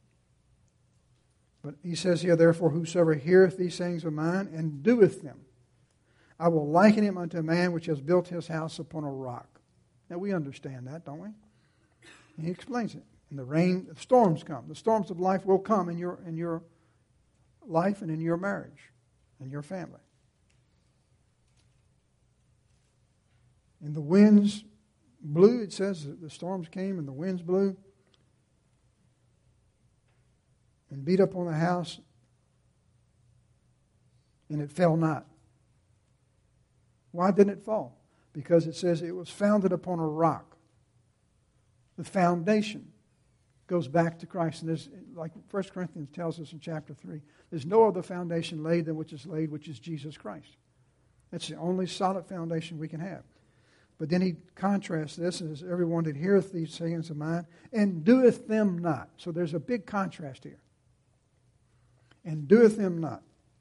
[SPEAKER 1] But he says here, therefore, whosoever heareth these sayings of mine and doeth them, I will liken him unto a man which has built his house upon a rock. Now, we understand that, don't we? And he explains it. And the storms come. The storms of life will come in your life and in your marriage and your family. And the winds blew, it says the storms came and the winds blew and beat up on the house, and it fell not. Why didn't it fall? Because it says it was founded upon a rock. The foundation goes back to Christ. And there's, like 1 Corinthians tells us in chapter 3, there's no other foundation laid than which is laid, which is Jesus Christ. That's the only solid foundation we can have. But then he contrasts this as everyone that heareth these sayings of mine and doeth them not. So there's a big contrast here. And doeth them not.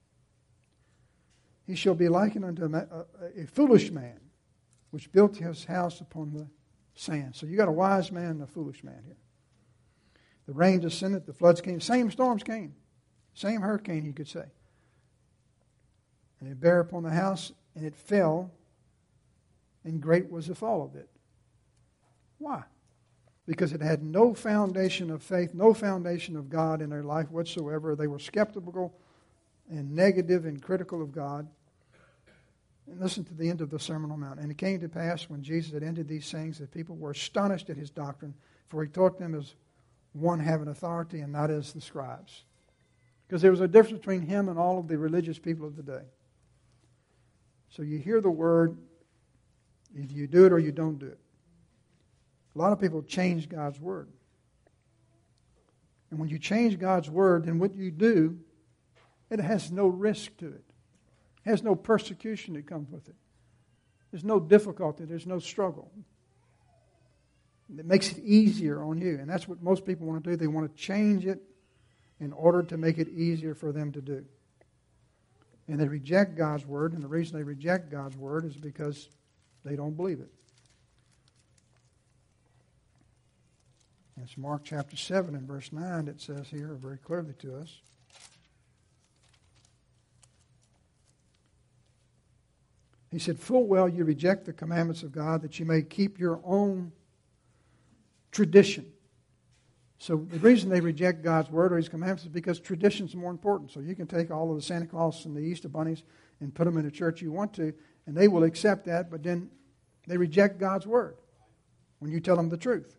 [SPEAKER 1] He shall be likened unto a foolish man, which built his house upon the sand. So you got a wise man and a foolish man here. The rain descended, the floods came, same storms came, same hurricane, you could say. And it bare upon the house, and it fell, and great was the fall of it. Why? Because it had no foundation of faith, no foundation of God in their life whatsoever. They were skeptical and negative and critical of God. And listen to the end of the Sermon on the Mount. And it came to pass when Jesus had ended these sayings that people were astonished at his doctrine, for he taught them as one having authority and not as the scribes. Because there was a difference between him and all of the religious people of the day. So you hear the word, either you do it or you don't do it. A lot of people change God's word. And when you change God's word, then what you do, it has no risk to it. It has no persecution that comes with it. There's no difficulty. There's no struggle. It makes it easier on you. And that's what most people want to do. They want to change it in order to make it easier for them to do. And they reject God's word. And the reason they reject God's word is because they don't believe it. It's Mark chapter 7 and verse 9 that says here very clearly to us. He said, full well you reject the commandments of God that you may keep your own tradition. So the reason they reject God's word or His commandments is because tradition is more important. So you can take all of the Santa Claus and the Easter bunnies and put them in a church you want to, and they will accept that, but then they reject God's word when you tell them the truth.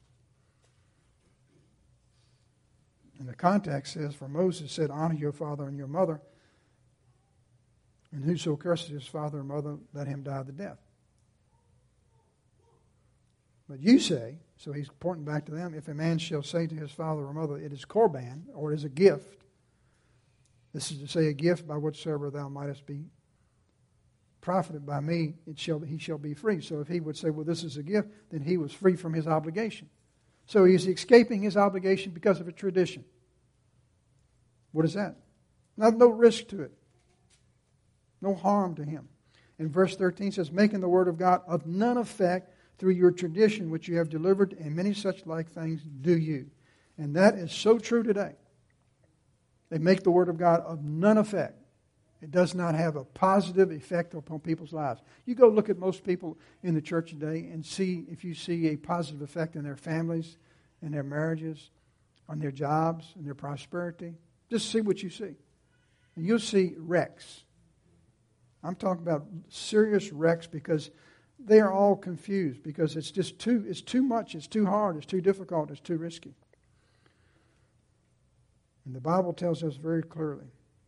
[SPEAKER 1] And the context says, for Moses said, honor your father and your mother, and whoso curses his father or mother, let him die the death. But you say, so he's pointing back to them, if a man shall say to his father or mother, it is Korban, or it is a gift, this is to say a gift by whatsoever thou mightest be profited by me, he shall be free. So if he would say, well, this is a gift, then he was free from his obligation. So he's escaping his obligation because of a tradition. What is that? No risk to it. No harm to him. And verse 13 says, making the word of God of none effect through your tradition which you have delivered, and many such like things do you. And that is so true today. They make the word of God of none effect. It does not have a positive effect upon people's lives. You go look at most people in the church today and see if you see a positive effect in their families, in their marriages, on their jobs, in their prosperity. Just see what you see. And you'll see wrecks. I'm talking about serious wrecks because they are all confused because it's too much, it's too hard, it's too difficult, it's too risky. And the Bible tells us very clearly,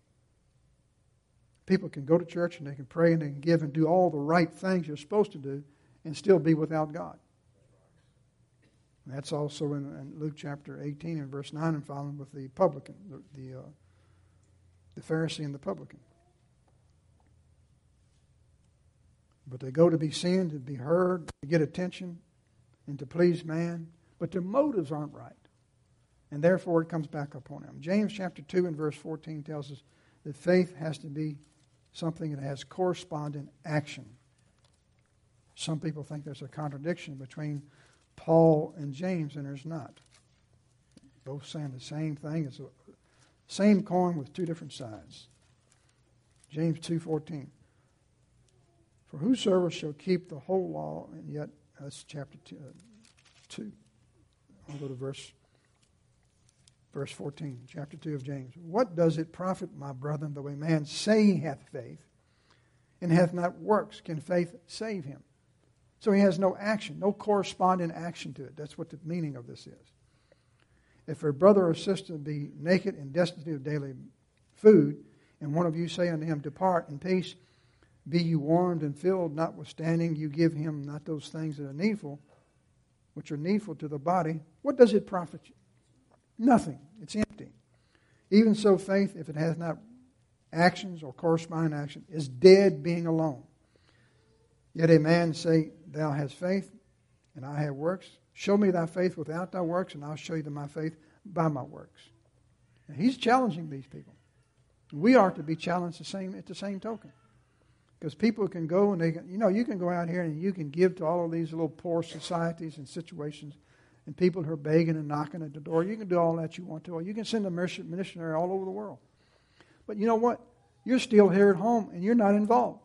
[SPEAKER 1] people can go to church and they can pray and they can give and do all the right things you're supposed to do and still be without God. And that's also in Luke chapter 18 and verse 9 and following with the publican, the Pharisee and the publican. But they go to be seen, to be heard, to get attention, and to please man. But their motives aren't right. And therefore it comes back upon them. James chapter 2 and verse 14 tells us that faith has to be something that has corresponding action. Some people think there's a contradiction between Paul and James, and there's not. Both saying the same thing. It's the same coin with two different sides. James 2:14. For whosoever shall keep the whole law, and yet, that's chapter 2. I'll go to verse 14, chapter 2 of James. What does it profit, my brethren, though a man say he hath faith, and hath not works? Can faith save him? So he has no action, no corresponding action to it. That's what the meaning of this is. If a brother or sister be naked and destitute of daily food, and one of you say unto him, depart in peace, be you warmed and filled, notwithstanding you give him not those things that are needful, which are needful to the body, what does it profit you? Nothing. It's empty. Even so, faith, if it hath not actions or corresponding action, is dead being alone. Yet a man say, thou hast faith, and I have works. Show me thy faith without thy works, and I'll show you my faith by my works. And he's challenging these people. We are to be challenged at the same token. Because people can go and you can go out here and you can give to all of these little poor societies and situations and people who are begging and knocking at the door. You can do all that you want to. Or you can send a missionary all over the world. But you know what? You're still here at home and you're not involved.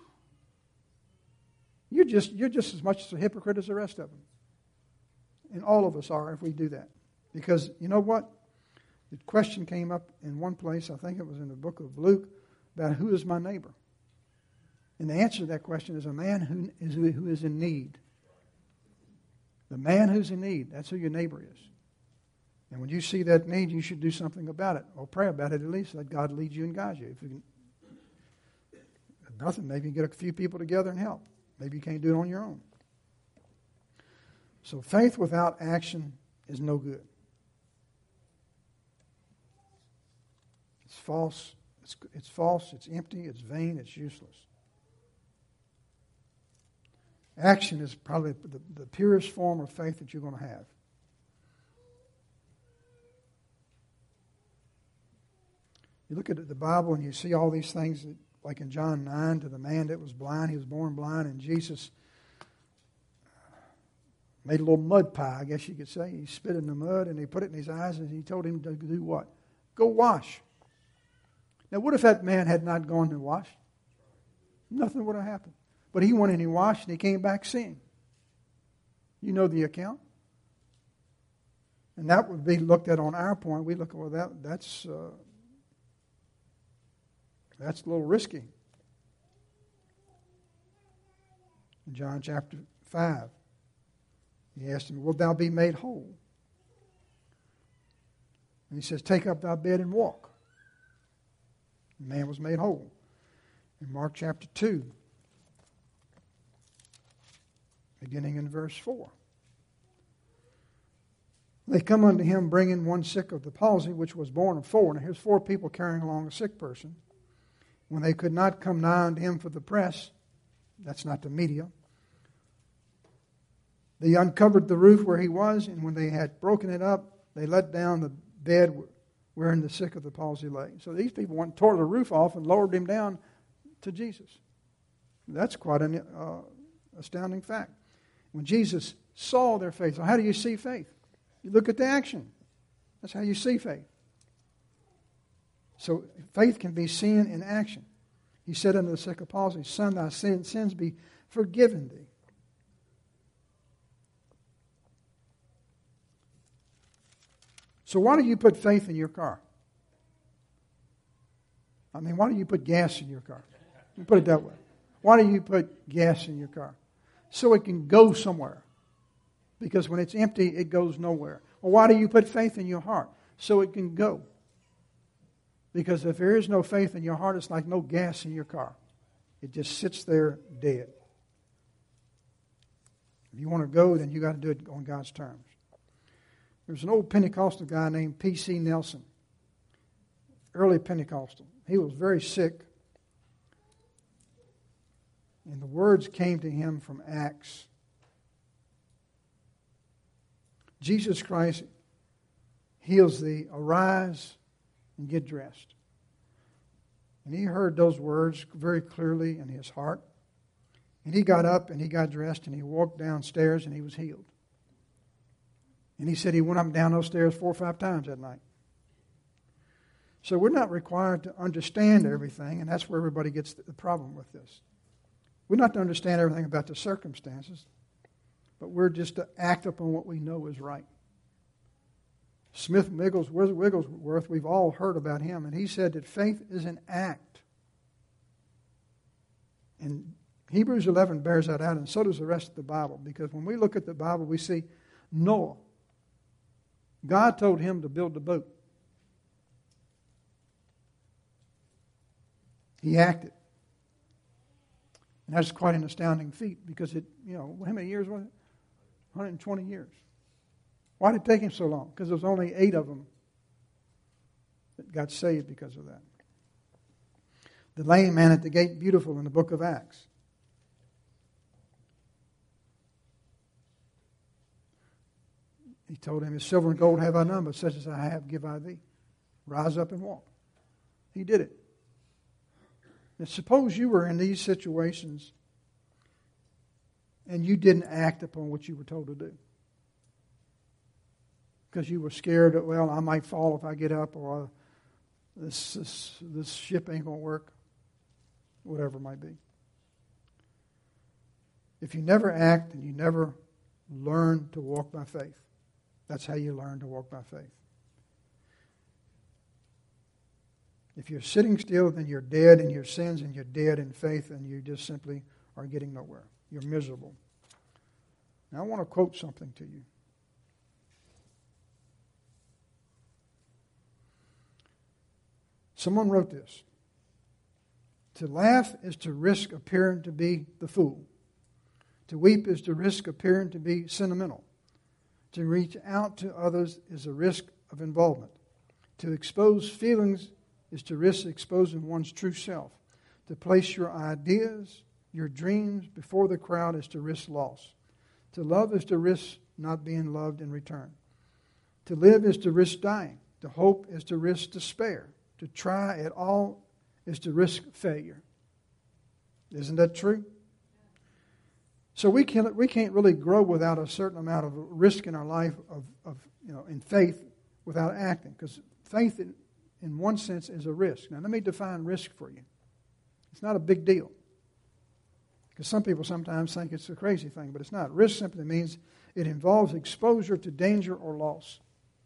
[SPEAKER 1] You're just as much a hypocrite as the rest of them. And all of us are if we do that. Because you know what? The question came up in one place, I think it was in the book of Luke, about who is my neighbor. And the answer to that question is a man who is in need. The man who's in need, that's who your neighbor is. And when you see that need, you should do something about it. Or pray about it at least. Let God lead you and guide you. If you can, if nothing, maybe you get a few people together and help. Maybe you can't do it on your own. So faith without action is no good. It's false. It's false. It's empty. It's vain. It's useless. Action is probably the purest form of faith that you're going to have. You look at the Bible and you see all these things, like in John 9, to the man that was blind. He was born blind, and Jesus made a little mud pie, I guess you could say. He spit in the mud and he put it in his eyes and he told him to do what? Go wash. Now, what if that man had not gone to wash? Nothing would have happened. But he went and he washed and he came back seeing. You know the account. And that would be looked at on our point. We look at, well, that's a little risky. In John chapter 5, he asked him, wilt thou be made whole? And he says, take up thy bed and walk. The man was made whole. In Mark chapter 2, beginning in verse 4. They come unto him, bringing one sick of the palsy, which was born of 4. Now here's 4 people carrying along a sick person. When they could not come nigh unto him for the press, that's not the media, they uncovered the roof where he was, and when they had broken it up, they let down the bed wherein the sick of the palsy lay. So these people went and tore the roof off and lowered him down to Jesus. That's quite an astounding fact. When Jesus saw their faith, so how do you see faith? You look at the action. That's how you see faith. So faith can be seen in action. He said unto the sick of palsy, Son, thy sins be forgiven thee. So why do you put faith in your car? I mean, why do you put gas in your car? Let me put it that way. Why do you put gas in your car? So it can go somewhere. Because when it's empty, it goes nowhere. Well, why do you put faith in your heart? So it can go. Because if there is no faith in your heart, it's like no gas in your car. It just sits there dead. If you want to go, then you got to do it on God's terms. There's an old Pentecostal guy named P.C. Nelson. Early Pentecostal. He was very sick. And the words came to him from Acts. Jesus Christ heals thee, arise and get dressed. And he heard those words very clearly in his heart. And he got up and he got dressed and he walked downstairs and he was healed. And he said he went up and down those stairs 4 or 5 times that night. So we're not required to understand everything, and that's where everybody gets the problem with this. We're not to understand everything about the circumstances, but we're just to act upon what we know is right. Smith Wigglesworth, we've all heard about him, and he said that faith is an act. And Hebrews 11 bears that out, and so does the rest of the Bible, because when we look at the Bible, we see Noah. God told him to build the boat. He acted. And that's quite an astounding feat because it, how many years was it? 120 years. Why did it take him so long? Because there was only 8 of them that got saved because of that. The lame man at the gate, beautiful in the book of Acts. He told him, his silver and gold have I none, but such as I have give I thee. Rise up and walk. He did it. Now, suppose you were in these situations and you didn't act upon what you were told to do. Because you were scared that, I might fall if I get up, or this ship ain't going to work. Whatever it might be. If you never act and you never learn to walk by faith, that's how you learn to walk by faith. If you're sitting still, then you're dead in your sins and you're dead in faith and you just simply are getting nowhere. You're miserable. Now I want to quote something to you. Someone wrote this. To laugh is to risk appearing to be the fool. To weep is to risk appearing to be sentimental. To reach out to others is a risk of involvement. To expose feelings is to risk exposing one's true self. To place your ideas, your dreams before the crowd is to risk loss. To love is to risk not being loved in return. To live is to risk dying. To hope is to risk despair. To try at all is to risk failure. Isn't that true? So we can't really grow without a certain amount of risk in our life in faith without acting, because faith in one sense is a risk. Now let me define risk for you. It's not a big deal, because some people sometimes think it's a crazy thing, but it's not. Risk simply means it involves exposure to danger or loss.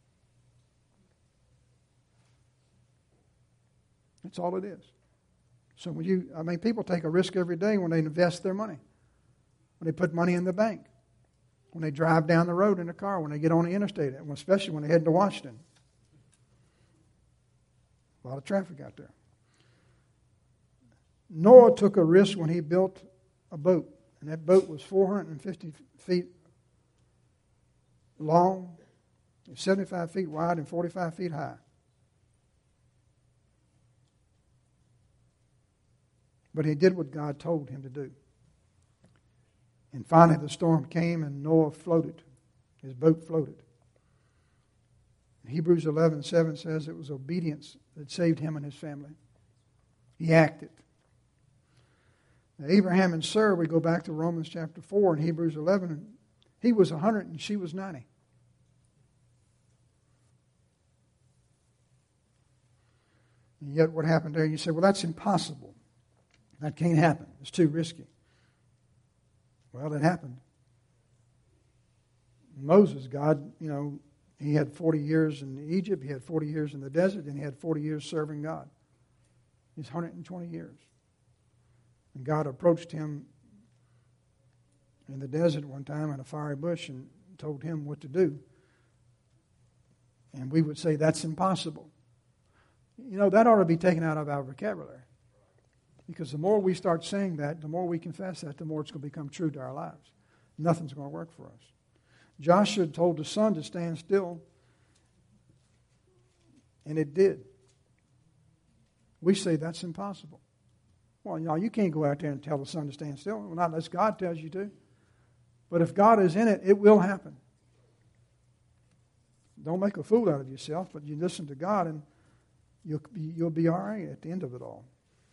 [SPEAKER 1] That's all it is. So people take a risk every day when they invest their money. When they put money in the bank, when they drive down the road in a car, when they get on the interstate, especially when they head to Washington. A lot of traffic out there. Noah took a risk when he built a boat, and that boat was 450 feet long It's 75 feet wide and 45 feet high. But he did what God told him to do. And finally the storm came and Noah floated. His boat floated. Hebrews 11:7 says it was obedience that saved him and his family. He acted. Now, Abraham and Sarah, we go back to Romans chapter 4 and Hebrews 11. He was 100 and she was 90. And yet what happened there? You say, well, that's impossible. That can't happen. It's too risky. Well, it happened. Moses, God, he had 40 years in Egypt, he had 40 years in the desert, and he had 40 years serving God. He's 120 years. And God approached him in the desert one time in a fiery bush and told him what to do. And we would say that's impossible. That ought to be taken out of our vocabulary. Because the more we start saying that, the more we confess that, the more it's going to become true to our lives. Nothing's going to work for us. Joshua told the sun to stand still, and it did. We say that's impossible. Well, you can't go out there and tell the sun to stand still. Well, not unless God tells you to. But if God is in it, it will happen. Don't make a fool out of yourself, but you listen to God, and you'll be all right at the end of it all.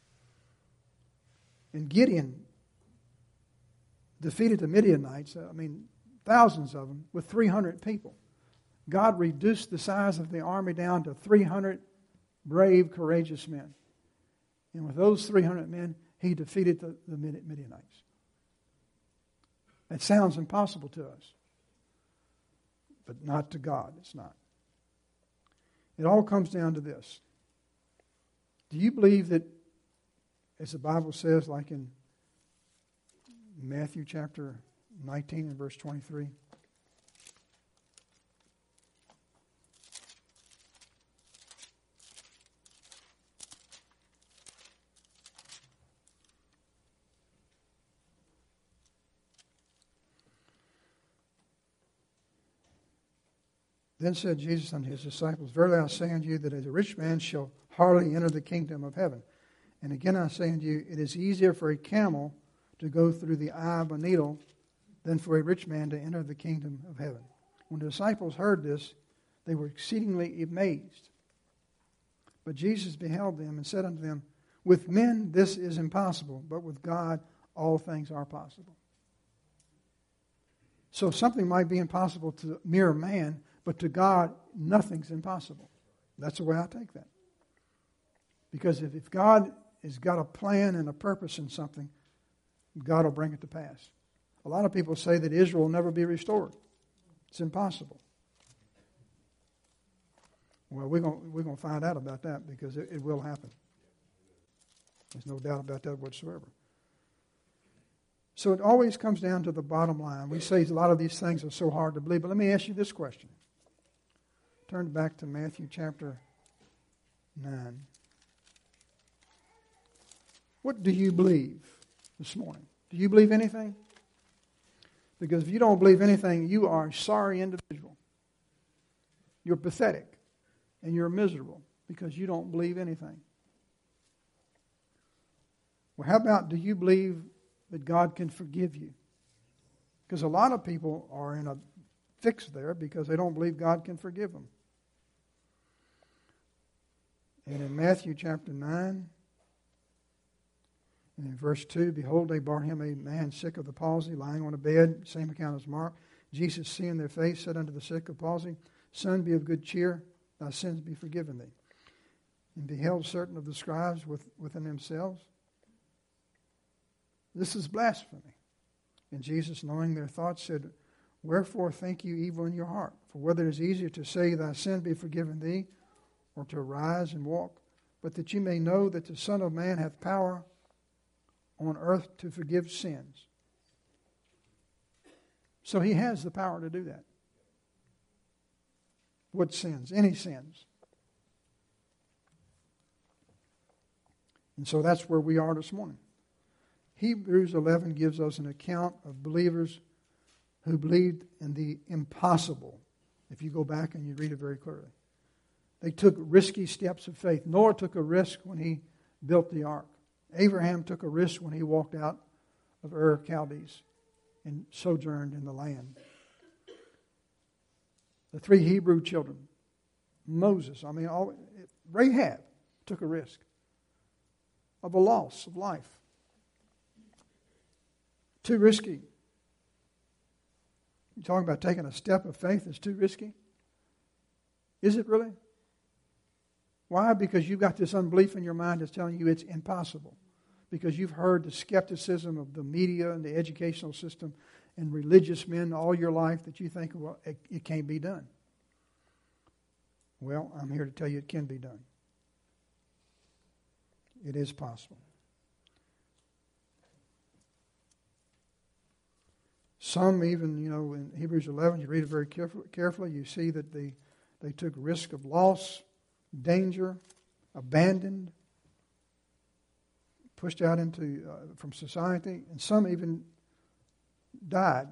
[SPEAKER 1] And Gideon defeated the Midianites, thousands of them, with 300 people. God reduced the size of the army down to 300 brave, courageous men. And with those 300 men, he defeated the Midianites. That sounds impossible to us. But not to God. It's not. It all comes down to this. Do you believe that, as the Bible says, like in Matthew chapter 19 and verse 23, then said Jesus unto his disciples, verily I say unto you that a rich man shall hardly enter the kingdom of heaven. And again I say unto you, it is easier for a camel to go through the eye of a needle than for a rich man to enter the kingdom of heaven. When the disciples heard this, they were exceedingly amazed. But Jesus beheld them and said unto them, with men this is impossible, but with God all things are possible. So something might be impossible to mere man, but to God nothing's impossible. That's the way I take that. Because if God has got a plan and a purpose in something, God will bring it to pass. A lot of people say that Israel will never be restored. It's impossible. Well, we're going to find out about that because it will happen. There's no doubt about that whatsoever. So it always comes down to the bottom line. We say a lot of these things are so hard to believe, but let me ask you this question. Turn back to Matthew chapter 9. What do you believe this morning? Do you believe anything? Because if you don't believe anything, you are a sorry individual. You're pathetic and you're miserable because you don't believe anything. Well, how about, do you believe that God can forgive you? Because a lot of people are in a fix there because they don't believe God can forgive them. And in Matthew chapter 9, and in verse 2, behold, they brought him a man sick of the palsy, lying on a bed, same account as Mark. Jesus, seeing their face, said unto the sick of palsy, Son, be of good cheer, thy sins be forgiven thee. And beheld certain of the scribes within themselves, this is blasphemy. And Jesus, knowing their thoughts, said, wherefore think you evil in your heart? For whether it is easier to say, thy sin be forgiven thee, or to arise and walk, but that you may know that the Son of Man hath power on earth to forgive sins. So he has the power to do that. What sins? Any sins. And so that's where we are this morning. Hebrews 11 gives us an account of believers who believed in the impossible if you go back and you read it very clearly. They took risky steps of faith. Noah took a risk when he built the ark. Abraham took a risk when he walked out of Ur Chaldees and sojourned in the land. The 3 Hebrew children, Moses, Rahab took a risk of a loss of life. Too risky. You're talking about taking a step of faith that's too risky? Is it really? Why? Because you've got this unbelief in your mind that's telling you it's impossible. Because you've heard the skepticism of the media and the educational system and religious men all your life that you think, well, it can't be done. Well, I'm here to tell you it can be done. It is possible. Some even, in Hebrews 11, you read it very carefully, you see that they took risk of loss, danger, abandoned, pushed out from society, and some even died.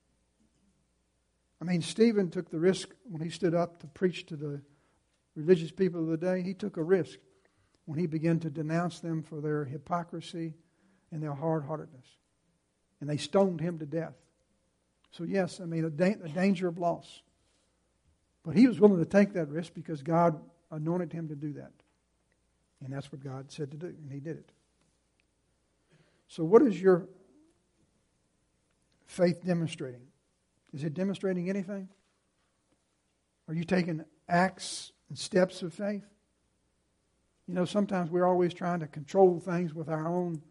[SPEAKER 1] Stephen took the risk when he stood up to preach to the religious people of the day. He took a risk when he began to denounce them for their hypocrisy and their hard-heartedness. And they stoned him to death. So yes, a danger of loss. But he was willing to take that risk because God anointed him to do that. And that's what God said to do, and he did it. So what is your faith demonstrating? Is it demonstrating anything? Are you taking acts and steps of faith? Sometimes we're always trying to control things with our own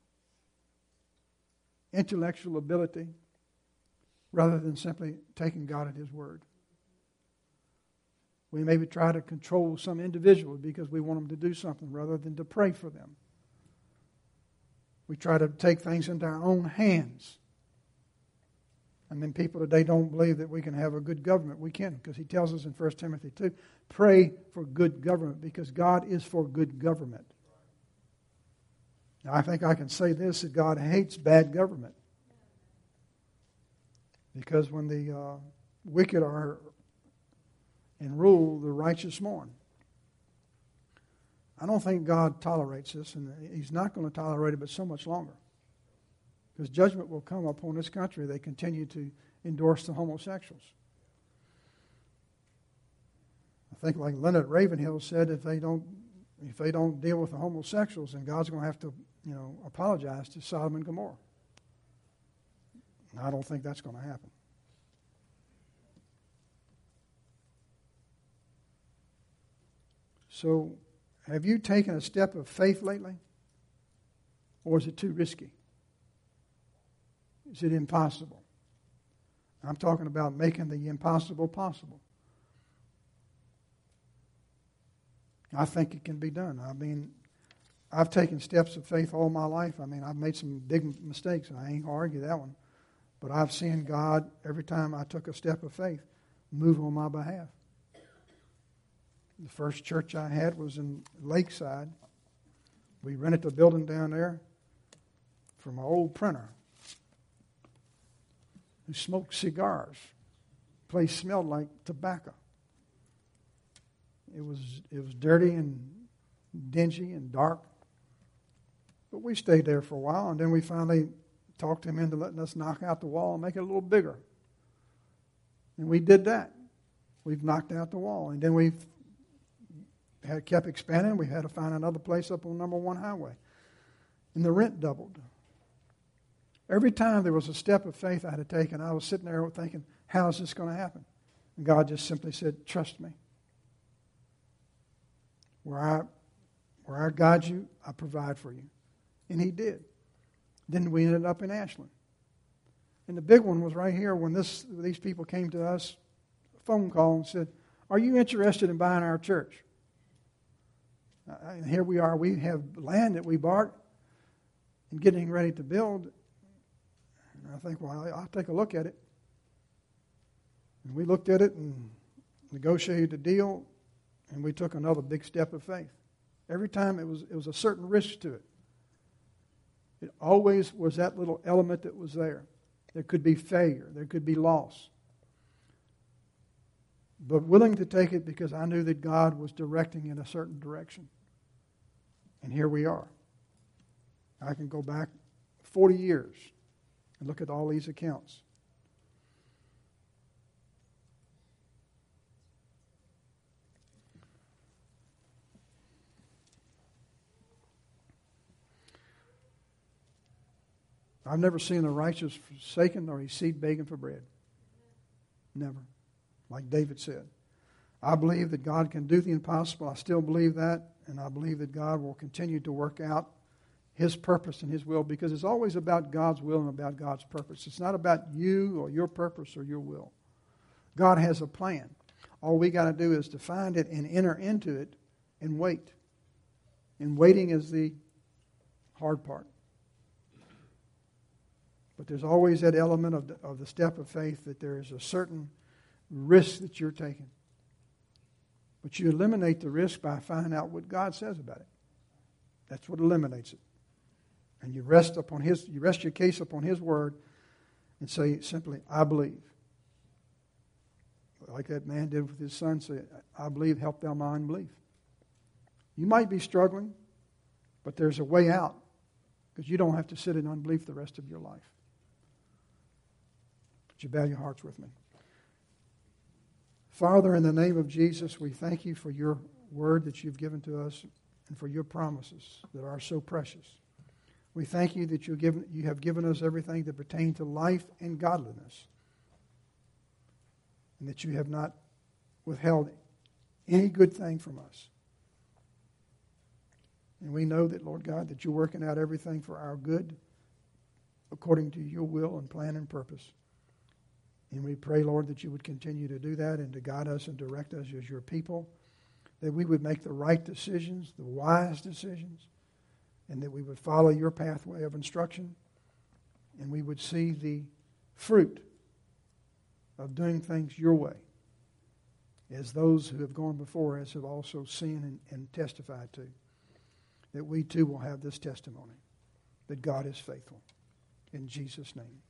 [SPEAKER 1] intellectual ability rather than simply taking God at His word. We maybe try to control some individual because we want them to do something rather than to pray for them. We try to take things into our own hands. And then people today don't believe that we can have a good government. We can, because he tells us in 1 Timothy 2, pray for good government, because God is for good government. Now, I think I can say this, that God hates bad government. Because when the wicked are in rule, the righteous mourn. I don't think God tolerates this, and He's not going to tolerate it but so much longer. Because judgment will come upon this country. They continue to endorse the homosexuals. I think like Leonard Ravenhill said, if they don't deal with the homosexuals, then God's going to have to, apologize to Sodom and Gomorrah. And I don't think that's going to happen. So, have you taken a step of faith lately? Or is it too risky? Is it impossible? I'm talking about making the impossible possible. I think it can be done. I've taken steps of faith all my life. I've made some big mistakes, and I ain't going to argue that one. But I've seen God, every time I took a step of faith, move on my behalf. The first church I had was in Lakeside. We rented a building down there from an old printer who smoked cigars. The place smelled like tobacco. It was dirty and dingy and dark. But we stayed there for a while, and then we finally talked him into letting us knock out the wall and make it a little bigger. And we did that. We've knocked out the wall. And then we've kept expanding. We had to find another place up on number 1 highway. And the rent doubled. Every time there was a step of faith I had to take, and I was sitting there thinking, how is this going to happen? And God just simply said, trust me. Where I guide you, I provide for you. And He did. Then we ended up in Ashland. And the big one was right here when these people came to us, a phone call, and said, are you interested in buying our church? And here we are. We have land that we bought and getting ready to build. And I think, well, I'll take a look at it. And we looked at it and negotiated a deal, and we took another big step of faith. Every time it was a certain risk to it. It always was that little element that was there. There could be failure. There could be loss. but willing to take it because I knew that God was directing in a certain direction. And here we are. I can go back 40 years and look at all these accounts. I've never seen the righteous forsaken nor his seed begging for bread. Never. Like David said. I believe that God can do the impossible. I still believe that. And I believe that God will continue to work out His purpose and His will, because it's always about God's will and about God's purpose. It's not about you or your purpose or your will. God has a plan. All we got to do is to find it and enter into it and wait. And waiting is the hard part. But there's always that element of the step of faith that there is a certain risk that you're taking. But you eliminate the risk by finding out what God says about it. That's what eliminates it. And you rest your case upon His word and say simply, I believe. Like that man did with his son, say, I believe, help thou my unbelief. You might be struggling, but there's a way out, because you don't have to sit in unbelief the rest of your life. Would you bow your hearts with me? Father, in the name of Jesus, we thank you for your word that you've given to us and for your promises that are so precious. We thank you that you have given us everything that pertains to life and godliness, and that you have not withheld any good thing from us. And we know that, Lord God, that you're working out everything for our good according to your will and plan and purpose. And we pray, Lord, that you would continue to do that and to guide us and direct us as your people, that we would make the right decisions, the wise decisions, and that we would follow your pathway of instruction, and we would see the fruit of doing things your way, as those who have gone before us have also seen and testified to, that we too will have this testimony, that God is faithful. In Jesus' name.